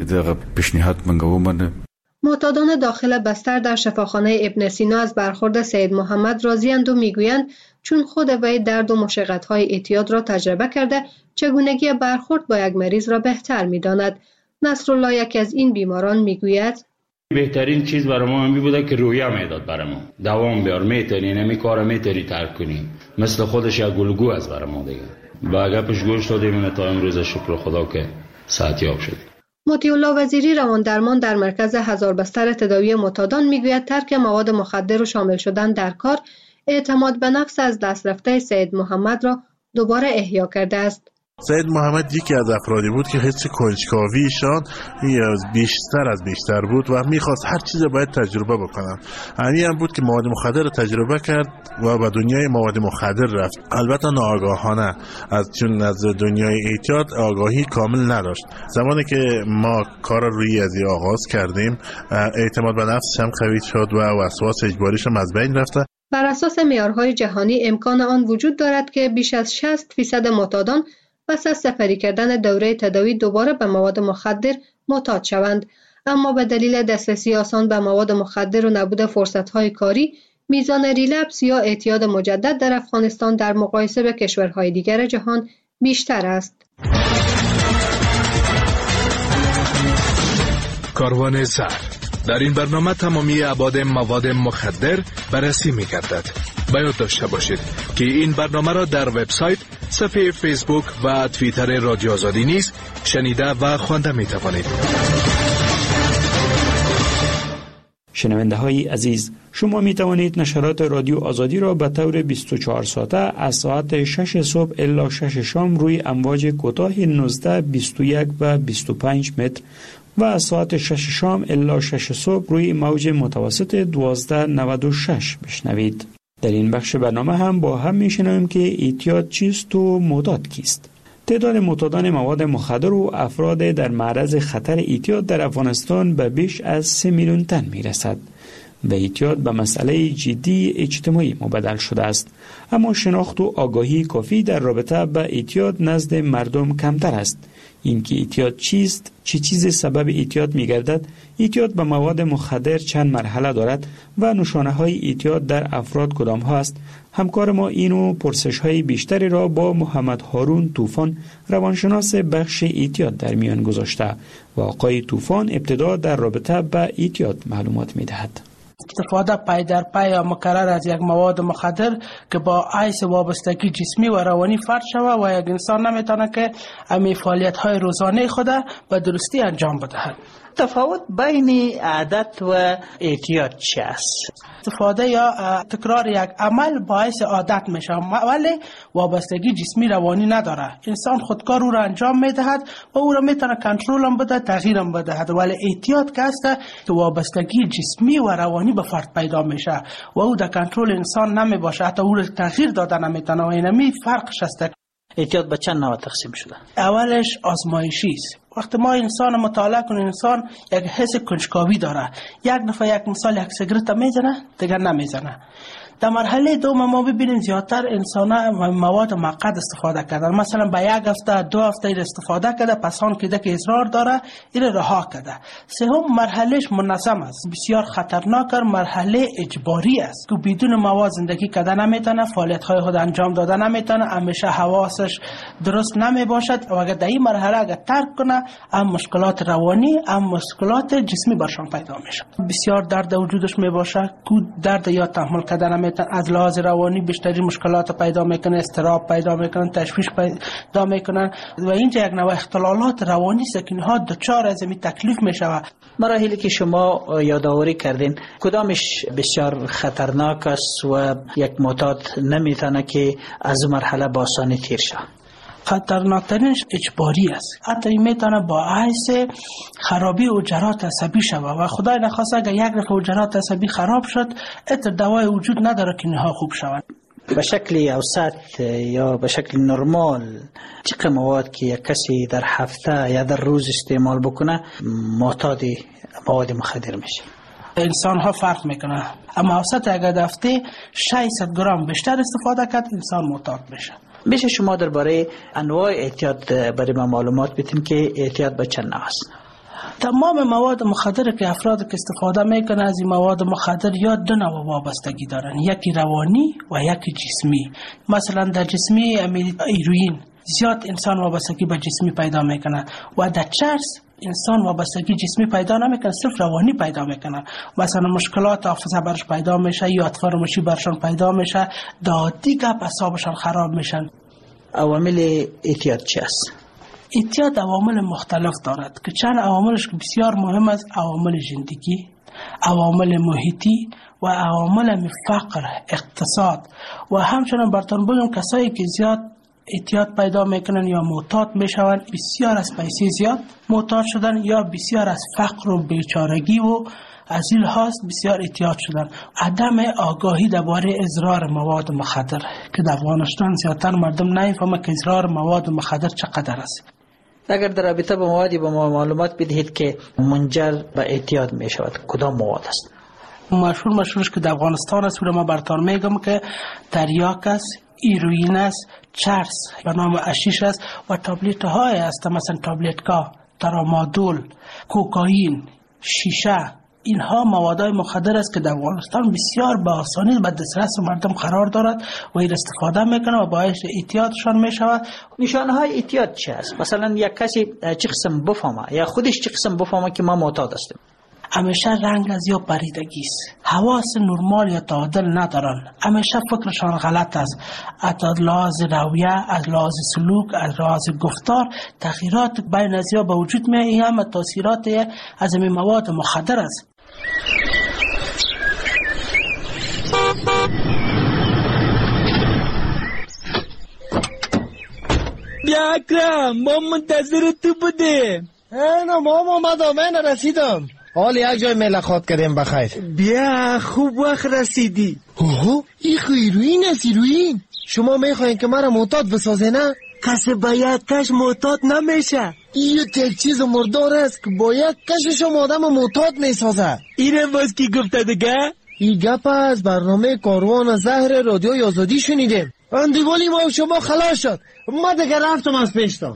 معتادان داخل بستر در شفاخانه ابن سینا از برخورد سید محمد راضی‌اند و میگویند چون خود وی درد و مشقت‌های اعتیاد را تجربه کرده چگونگی برخورد با یک مریض را بهتر می‌داند. نصرالله یکی از این بیماران میگوید بهترین چیز برای ما همین بوده که رویه میداد برای ما دوام بیار میتونی نمی کار میتونی ترک کنی مثل خودش یک گلگو از برای ما دیگه با گپش گوش دادیم تا امروز شکر خدا که صحتیاب شد. مطیع الله وزیری رواندرمان در مرکز 1000 بستر تداوی معتادان میگوید ترک مواد مخدر و شامل شدن در کار اعتماد به نفس از دست رفته سید محمد را دوباره احیا کرده است. سید محمد یکی از افرادی بود که حس کنجکاویشان بیشتر بود و میخواست هر چیز باید تجربه بکنم. همین هم بود که مواد مخدر رو تجربه کرد و به دنیای مواد مخدر رفت. البته ناآگاهانه چون از دنیای اعتیاد آگاهی کامل نداشت. زمانی که ما کار روی ازی آغاز کردیم اعتماد به نفسش هم قوی شد و وسواس اجباریش هم از بین رفت. بر اساس معیارهای جهانی امکان آن وجود دارد که بیش از 60% معتادان پس از سپری کردن دوره تداوی دوباره به مواد مخدر معتاد شوند، اما به دلیل دسترسی آسان به مواد مخدر و نبود فرصت‌های کاری میزان ریلپس یا اعتیاد مجدد در افغانستان در مقایسه به کشورهای دیگر جهان بیشتر است. کاروان زهر در این برنامه تمامی ابعاد مواد مخدر بررسی می‌گردد. باید داشته باشید که این برنامه را در وبسایت، صفحه فیسبوک و توییتر رادیو آزادی نیز شنیده و خوانده می توانید. شنونده های عزیز، شما می توانید نشرات رادیو آزادی را به طور 24 ساعته از ساعت 6 صبح الی 6 شام روی امواج کوتاه 19، 21 و 25 متر و از ساعت 6 شام الی 6 صبح روی موج متوسط 1296 بشنوید. در این بخش برنامه هم با هم میشنویم که اعتیاد چیست و معتاد کیست. تعداد معتادان مواد مخدر و افراد در معرض خطر اعتیاد در افغانستان به بیش از 3 میلیون تن میرسد و اعتیاد به مسئله جدی اجتماعی مبدل شده است، اما شناخت و آگاهی کافی در رابطه با اعتیاد نزد مردم کمتر است. اینکه اعتیاد چیست، چه چیزی سبب اعتیاد می‌گردد، اعتیاد به مواد مخدر چند مرحله دارد و نشانه‌های اعتیاد در افراد کدام ها است. همکار ما اینو پرسش‌های بیشتری را با محمد هارون طوفان روانشناس بخش اعتیاد در میان گذاشته و آقای طوفان ابتدا در رابطه با اعتیاد معلومات می‌دهد. استفاده پای در پای یا مکرر از یک مواد مخدر که با عیس وابستگی جسمی و روانی فرد شود و یک انسان نمیتونه که امی فعالیت های روزانه خود به درستی انجام بدهد. تفاوت بین عادت و اعتیاد چی است؟ استفاده یا تکرار یک عمل باعث عادت میشه ولی وابستگی جسمی روانی نداره. انسان خودکار او را انجام میدهد و او را میتونه کنترل هم بده، تغییر هم بدهد. ولی اعتیاد که است که وابستگی جسمی و روانی به فرد پیدا میشه و او در کنترل انسان نمیباشه، حتی او را تغییر داده نمیتونه. و اینمی فرقش است. اعتیاد به چند نوع تقسیم شده؟ اولش آزمایشی است. وقتی ما انسان مطالعه کنیم، انسان یک حس کنجکاوی داره. یک دفعه یک مثال یک سیگرت میزنه، دیگر نمیزنه. در مرحله دوم ما ببینیم زیادتر انسان مواد موقت استفاده کردن. مثلا به یک هفته 2 هفته این استفاده کرده، پس آن که اصرار داره این رها کرده. سوم مرحلهش منظم است. بسیار خطرناک مرحله اجباری است که بدون مواد زندگی کردن نمیتونه، فعالیت های خود انجام دادن نمیتونه، همیشه حواسش درست نمی باشد و اگر در این مرحله اگر ترک کنه، هم مشکلات روانی هم مشکلات جسمی برشان پیدا میشه. بسیار درد وجودش می باشه که درد یا تحمل کردن از لحاظ روانی بیشتری مشکلات پیدا میکنه، اضطراب پیدا میکنن، تشویش پیدا میکنن و اینجا یک نوع اختلالات روانی است که اینها دچار از این تکلیف میشود. مراحلی که شما یادآوری کردین کدامش بسیار خطرناک است و یک معتاد نمیتونه که از مرحله با آسانی تیر شه؟ خطرناکترینش اجباری است. حتی این میتونه باعث خرابی حجرات عصبی شود و خدای نخواسته اگر یک دفعه حجرات عصبی خراب شد، اتر دوای وجود نداره که اینها خوب شود. به شکل اوسط یا به شکل نرمال چقدر مواد که یک کسی در هفته یا در روز استعمال بکنه معتاد مواد مخدر میشه؟ انسان ها فرق میکنه، اما اوسط اگر در هفته 600 گرم بیشتر استفاده کرد انسان معتاد میشه. میشه شما درباره انواع اعتیاد برای ما معلومات بدین که اعتیاد به چند نوع است؟ تمام مواد مخدر که افراد که استفاده میکنه از این مواد مخدر یا 2 نوع وابستگی دارن، یکی روانی و یکی جسمی. مثلا در جسمی هیروئین زیاد انسان وابستگی به جسمی پیدا میکنه و در چرس انسان وابستگی جسمی پیدا نمیکنه، صرف روانی پیدا میکنه. مثلا مشکلات حافظه برش پیدا میشه، یاد فراموشی برشان پیدا میشه، دادی گپ اعصابشان خراب میشن. عوامل اعتیاد چی است؟ اعتیاد عوامل مختلف دارد که چند عواملش که بسیار مهم است: عوامل زندگی، عوامل محیطی و عوامل فقر، اقتصاد. و همچنان براتون بگم کسایی که زیاد اعتیاد پیدا میکنن یا معتاد میشون، بسیار از پیسه زیاد معتاد شدن یا بسیار از فقر و بیچارگی و از این هاست بسیار اعتیاد شدن. عدم آگاهی درباره اضرار مواد مخدر که در افغانستان زیادتر مردم نمیفهمند که اضرار مواد مخدر چقدر است. اگر در رابطه با موادی با ما معلومات بدهید که منجر به اعتیاد می شود، کدام مواد است؟ مشهورش که در افغانستان است، ما براتون میگم که تریاک است، هیروئین است، چرس به نام اشیش است و تابلت های است، مثلا تابلتکا، ترامادول، کوکائین، شیشه. اینها موادهای مخدر است که در افغانستان بسیار به آسانی به دسترس مردم قرار دارد و این استفاده میکنه و باعث اعتیادشان میشود. نشانه های اعتیاد چی است؟ مثلا یک کسی چه قسم بفهمه یا خودش چه قسم بفهمه که ما معتاد هستیم؟ همیشه رنگ از یا پریدگی است، حواس نرمال یا تعادل ندارن، همیشه فکرشان غلط است، از لحاظ رویه، از لحاظ سلوک، از لحاظ گفتار تغییرات بین از یا به وجود میاد. این همه تاثیرات از این مواد مخدر است. بیا اکرم، ما منتظر تو بودیم. اینا ما آمدم، رسیدم. حال یک جای ملاقات کردیم بخیر. بیا خوب وقت رسیدی. اوه این هیروئین است، هیروئین. شما میخواین که مرا معتاد بسازه نه؟ کسی با یک کش معتاد نمیشه. این یک چیز مردار است که با یک کش شما آدم معتاد میسازه. اینم باز کی گفته دیگه؟ این گپ از برنامه کاروان زهر رادیو آزادی شنیدیم. اندیوالی ما شما خلاص شد. ما دیگه رفتم از پیشتا.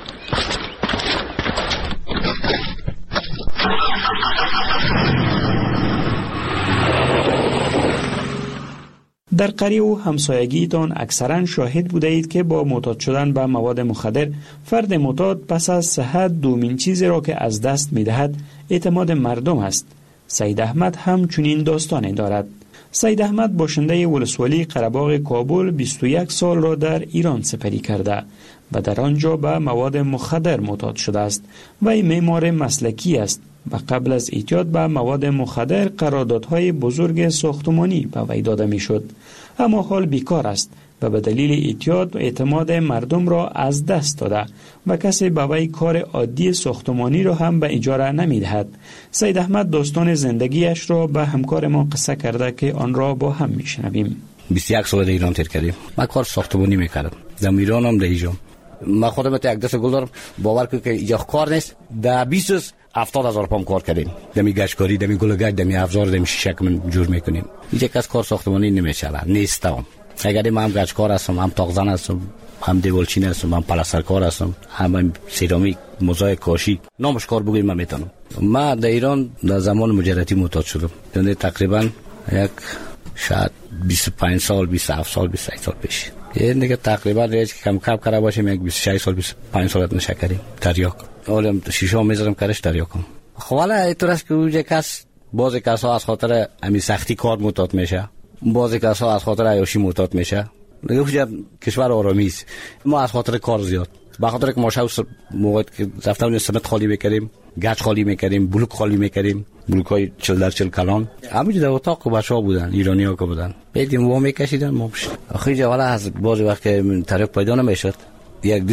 در قریه و همسایگیتان اکثرا شاهد بوده اید که با معتاد شدن به مواد مخدر فرد معتاد پس از صحت دومین چیزی را که از دست می دهد اعتماد مردم است. سید احمد هم چنین داستانی دارد. سید احمد باشنده ولسوالی قره‌باغ کابل 21 سال را در ایران سپری کرده و در آنجا به مواد مخدر معتاد شده است و این معمار مسلکی است و قبل از اعتیاد به مواد مخدر قراردادهای بزرگ ساختمانی به وی داده میشد، اما حال بیکار است و به دلیل اعتیاد اعتماد مردم را از دست داده و کسی به وی کار عادی ساختمانی را هم به اجاره نمیدهد. سید احمد داستان زندگیش را به همکار ما قصه کرده که آن را با هم میشنویم. 21 سال در ایران تیر کردیم. من کار ساختمانی میکردم. در ایران هم در اینجا. من خودم یک دست گل دارم. باور کنید که اینجا کار نیست. در 70,000 پام کار کردیم. دمی گچکاری، دمی گلگچ، دمی افزار، دمی شیشه که من جور میکنیم. اینجا کس کار ساختمانی نمیشه. نیستم. اگر من هم گچکار هستم، هم تاقزن هستم، هم دیوالچین هستم، هم پلاسترکار هستم، هم سرامیک، موزاییک، کاشی، نامش کار بگویم من میتونم. من در ایران در زمان مجردی معتاد شدم. یعنی تقریبا یک شاید 25 سال، 27 سال، 28 سال پیش. یه دیگه تقریبا ریج کم کرده باشیم یک 26 سال 25 سالت نشه کردیم تریاک. حالا شیشه میذارم کارش تریاکم. خب حالا اینطور است که اونجا کس بعضی کسا از خاطر همین سختی کار معتاد میشه، بعضی کسا از خاطر عیاشی معتاد میشه. دیگه اونجا کشور آرامی است. ما از خاطر کار زیاد، به خاطر که ما شاو موقعی که رفتیم سمت خالی میکردیم، گچ خالی میکردیم، بلوک خالی میکردیم، بلوکای 40 در 40 کلان. همینجا در اتاق بچه‌ها بودن، ایرانی‌ها که بودن. بدیم وا میکشیدن ما. آخه جوالا از بعضی وقت که طریق پیدا نمیشد، یک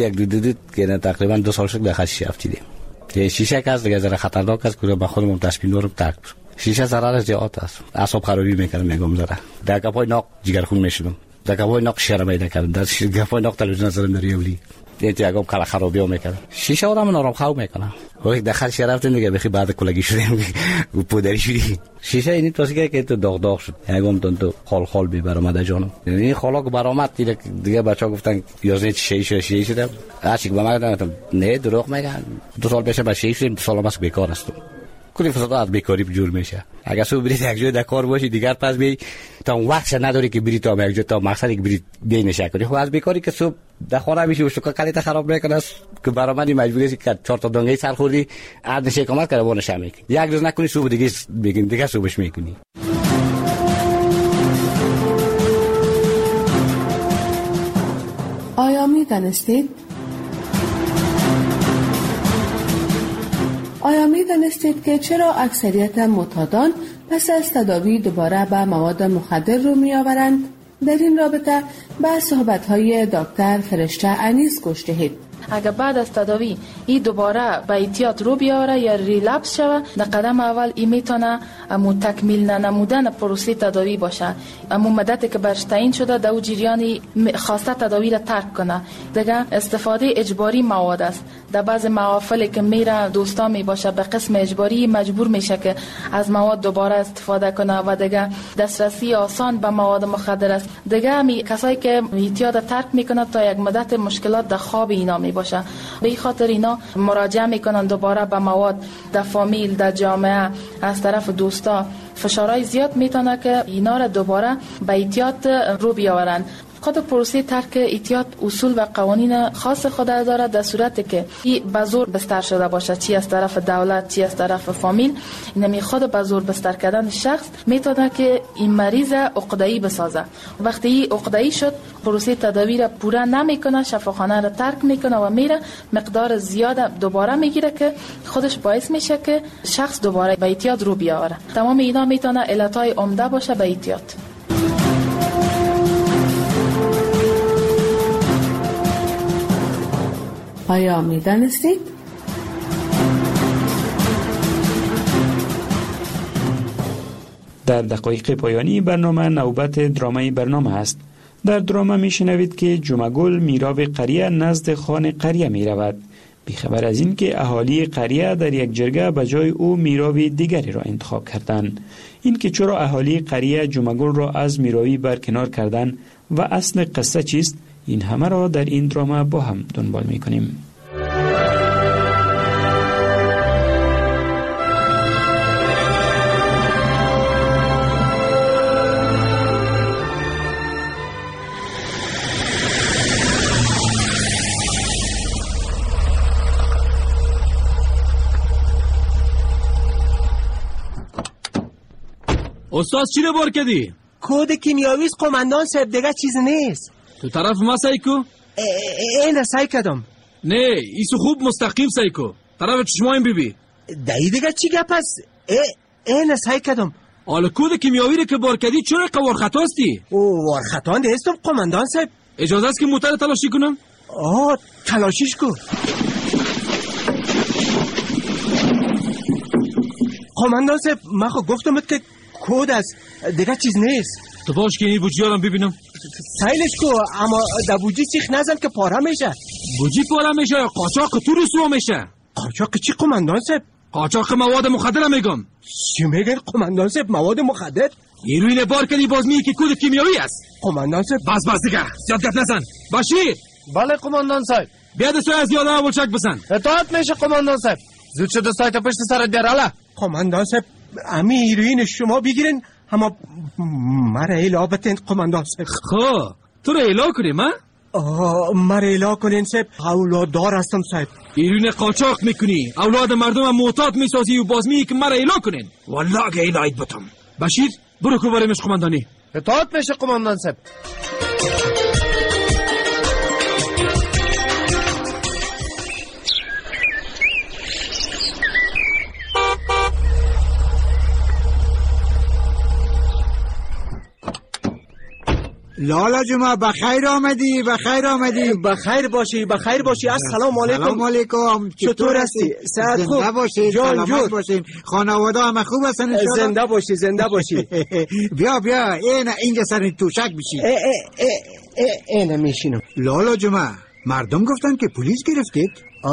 دو که تقریبا 2 سال شد داخل شیشه افتیدیم. یه شیشه که از دیگه ذره خطرناک است که با خودمون تشبیه نورم ترک. شیشه ضرر زیاد است. اعصاب خرابی میکنه میگم ذره. در کپای ناق جگرخون میشدم. در کپای ناق شرم پیدا کردم. در کپای ناق تلویزیون نظرم دریولی. دیگه کلا خرابی میکنه. شیشه آدم نرم خواب میکنه. وقتی داخل شرفت میگه بخی بعد کلگی شدیم و پودری شدیم. شیشه اینی توسیه که تو داغ شد. یکم تو خال بی برآمده جانم. یعنی خالا که برآمد دیگه بچه‌ها گفتن یازه شیشه شده. عاشق به من گفتم نه دروغ میگن. 2 سال پیش به شیشه 2 سال ماست بیکار هستم. کلی فساد از بیکاری جور میشه. اگه تو برید یک جای در کار باشی دیگر پس بی تا وقت نداری که برید تا یک جای تا مقصدی که برید بینشه کنی. خب از بیکاری که صبح در خانه میشی و شوکا کلیت خراب میکنه که برآمدی مجبوری که 4 تا دنگه سر خوردی عاد نشه کمک کرده بونش میکنی. یک روز نکنی صبح دیگه بگین دیگه صبحش میکنی. آیا میدانستید که چرا اکثریت معتادان پس از تداوی دوباره به مواد مخدر رو میآورند؟ در این رابطه به صحبت‌های دکتر فرشته انیس گوش دهید. اگر بعد از تداوی این دوباره به اعتیاد رو بیاره یا ریلپس شوه، در قدم اول این میتونه تکمیل ننمودن پروسه تداوی باشه. اما مدتی که برش تعیین شده در اون جریانی خواسته تداوی را ترک کنه. دیگه استفاده اجباری مواد است. در بعض محافلی که میره دوستا می باشه به قسم اجباری مجبور میشه که از مواد دوباره استفاده کنه و دیگه دسترسی آسان به مواد مخدر است. دیگه کسایی که اعتیاد ترک میکنه تا یک مدت مشکلات در خواب اینا می باشه. به این خاطر اینا مراجعه میکنن دوباره به مواد. در فامیل، در جامعه، از طرف دوستا فشارهای زیاد میتونه که اینا را دوباره به اعتیاد رو بیاورن. خود پروسه ترک اعتیاد اصول و قوانین خاص خود داره، در صورتی که این به زور بستر شده باشه، چی از طرف دولت چی از طرف فامیل. اینمی خود به زور بستر کردن شخص میتونه که این مریض عقده‌ای بسازه. وقتی این عقده‌ای شد پروسه تداوی را پورا نمیکنه، شفاخانه را ترک میکنه و میره مقدار زیاد دوباره میگیره که خودش باعث میشه که شخص دوباره به اعتیاد رو بیاوره. تمام اینا میتونه علتهای عمده باشه به اعتیاد. آیا می‌دانستید؟ در دقایق پایانی برنامه نوبت درامای برنامه است. در درامه میشنوید که جمعگل میراو قریه نزد خان قریه میرود. بیخبر از این که اهالی قریه در یک جرگه به جای او میراوی دیگری را انتخاب کردند. این که چرا اهالی قریه جمعگل را از میراوی برکنار کردند و اصل قصه چیست، این همه را در این درامه با هم دنبال میکنیم. استاد چی رو بار کردی؟ کود کیمیاویست قماندان صاحب، دیگه چیز نیست. تو طرف ما سایکو؟ این سای کدم. نه ایسو خوب مستقیم سایکو، طرف چشمایم ببی. دایی دیگه چی گپ است؟ این سعی کردم حالا کود کیمیاوی رو که بار کردی چرا قوار خطاستی؟ او وار خطا نیستم قماندان صاحب. اجازه است که موتر تلاشی کنم؟ تلاشیش کن. قماندان صاحب من خود گفتم که کود است دیگه چیز نیست. تو باش که این بوجی آرم ببینم. سایلش کو اما در بوجی سیخ نزن که پاره میشه. بوجی پاره میشه یا قاچاق تو رسوا میشه؟ قاچاق چی قماندان صاحب؟ قاچاق مواد مخدر میگم. چی میگن قماندان صاحب؟ مواد مخدر؟ هیروین بار کردی باز میگی که کود کیمیایی است. قماندان صاحب بس دیگه زیاد گپ نزن. بشیر. بله قماندان صاحب. بیا دستای از یاد اولچک بزن. اطاعت میشه قماندان صاحب. زود شد دستای تا پشت سرت بیار. الا قماندان صاحب امی هیروین شما بگیرین اما مرا ایلا بتین قماندان صاحب. خب تو رو ایلا کنیم ها؟ مرا ایلا کنین صاحب. اولاددار هستم صاحب. هیروین قاچاق میکنی، اولاد مردم معتاد میسازی و باز میگی که مرا ایلا کنین. والله اگه ایلایت بتم. بشیر برو کو بریمش قماندانی. اطاعت میشه قماندان صاحب. لالا جمعه بخیر آمدی. بخیر باشی. السلام علیکم. سلام علیکم. چطور هستی؟ صحت خوب؟ زنده باشین. سلامت باشین. خانواده همه خوب هستن؟ زنده باشی. بیا اینجا سر توشک بشی. اینه میشینم. لالا جمعه مردم گفتن که پلیس گرفتید؟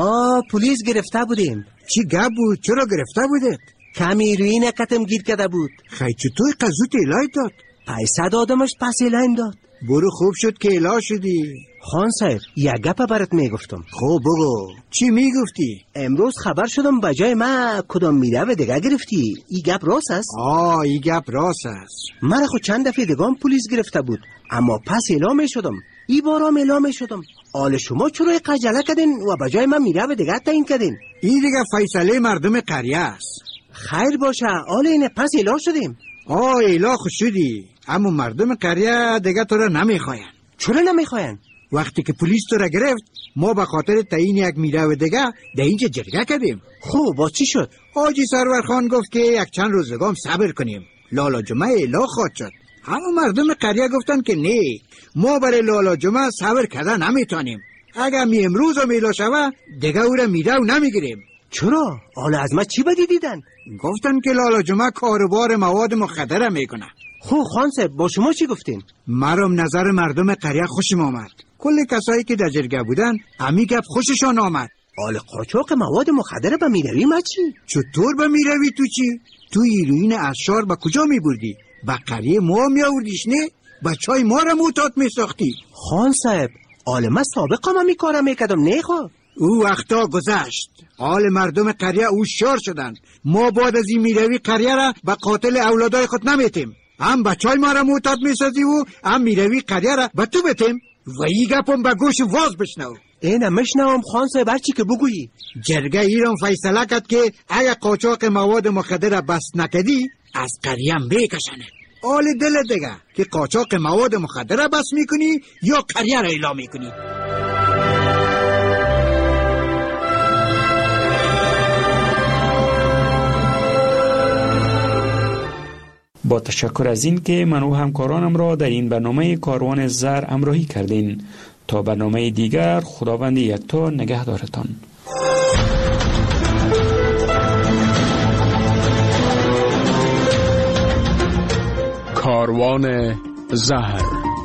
پلیس گرفته بودیم. چی گپ بود؟ چرا گرفته بودید؟ کمی هیروین کتم گیر کرده بود. خیلی چطور قزوت ایلای داد؟ پیسه دادمش پس ایلایم داد. برو خوب شد که ایلا شدی. خان صاحب یک گپ برات میگفتم. خب بگو. چی میگفتی؟ امروز خبر شدم بجای ما کدام میره دیگه گرفتی. این گپ راست است؟ این گپ راست است. مرا خود چند دفعه دیگه پلیس گرفته بود اما پس اعلام شدم. این بارم اعلام شدم. حال شما چرا قجله کردین و بجای من میره دیگه تعیین کردین؟ این دیگه فیصله مردم قریه است. خیر باشه. حال اینه پس اعلام شدیم. ایلا خوش شدی. اما مردم قریه دیگه تو را نمیخواین. چرا نمیخواین؟ وقتی که پلیس تو را گرفت ما به خاطر تعیین یک میره و دیگه در اینجا جرگه کردیم. خب با چی شد؟ حاجی سرور خان گفت که یک چند روزگام صبر کنیم. لالا جمعه ایلا خواهد شد. اما مردم قریه گفتن که نه، ما برای لالا جمعه صبر کرده نمیتونیم. اگر امروز هم ایلا شوه دیگه او را میره و نمیگیریم. چرا؟ حالا از ما چی بدی دیدن؟ گفتن که لالا جمعه کاروبار مواد مخدر میکنه. خب خان صاحب با شما چی گفتین؟ مرم نظر مردم قریه خوشم آمد. کل کسایی که در جرگه بودن امی گپ خوششان آمد. حال قاچاق مواد مخدر به میروی ما چی؟ چطور به میروی تو چی؟ تو هیروین اشار به کجا میبردی؟ به قریه ما میآوردیش نه؟ بچهای ما را معتاد میساختی. خان صاحب حال ما سابقا من کارم میکردم نه خب؟ او وقتا گذشت. حال مردم قریه هوشیار شدن. ما بعد از این میروی قریه را به قاتل اولادای خود نمیتیم. هم بچهای ما را معتاد میسازی و هم میروی قریه را به تو بتیم. و این گپم به گوش واز بشنو. اینه مشنوم خان صاحب هرچی که بگویی. جرگه ایران فیصله کرد که اگه قاچاق مواد مخدر را بس نکدی از قریه بکشنه. حال دل دیگه که قاچاق مواد مخدر را بس میکنی یا قریه را اعلام میکنی. با تشکر از این که من و همکارانم را در این برنامه کاروان زر همراهی کردین. تا برنامه دیگر خداوند یکتا نگهدارتان. کاروان زهر.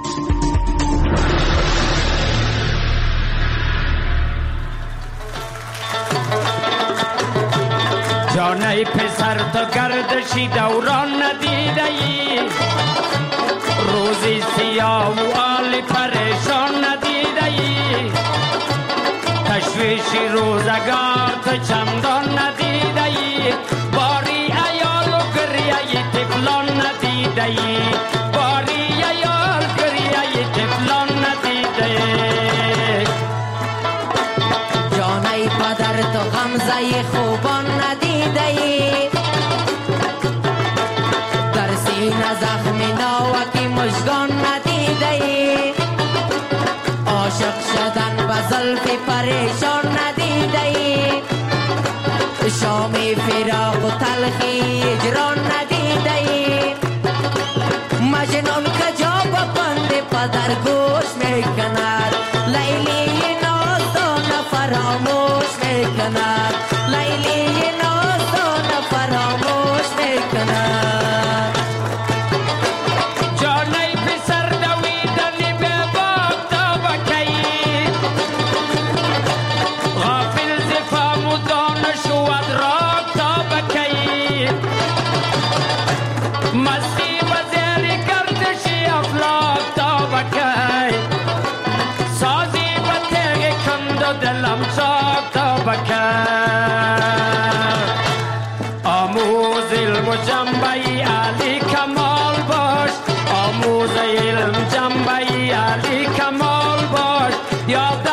جانه پسر تو گردشی دوران ندیده ای، روزی سیاه و آل پریشان ندیده ای، تشویشی روزگار تو چندان ندیده ای، باری ایال و گریه طفلان ندیده ای، باری ایال گریه طفلان ندیده ای. جانه پدر تو غمزه خوبان ندیده ای، در سینه زخمی ناوکی مژگان ندیده ای، عاشق شدن به زلف پریشان ندیده ای، شامی فراق و تلخی اجران ندیده ایم مجنون کجا با بند پدر گوش میکند لیلی نازدان فراموش میکند لیلی نازدان فراموش میکند جانی پسر دویدنی به باب تا بکی غافل زفام و دانش و ادراک تا بکی مستی و زیر گردشی افلاک تا بکی سازی و تیغ کند و دلم چاک تا بکی آموز علم و جنبه علی کمال باش آموز علم جنبه علی کمال باش یاد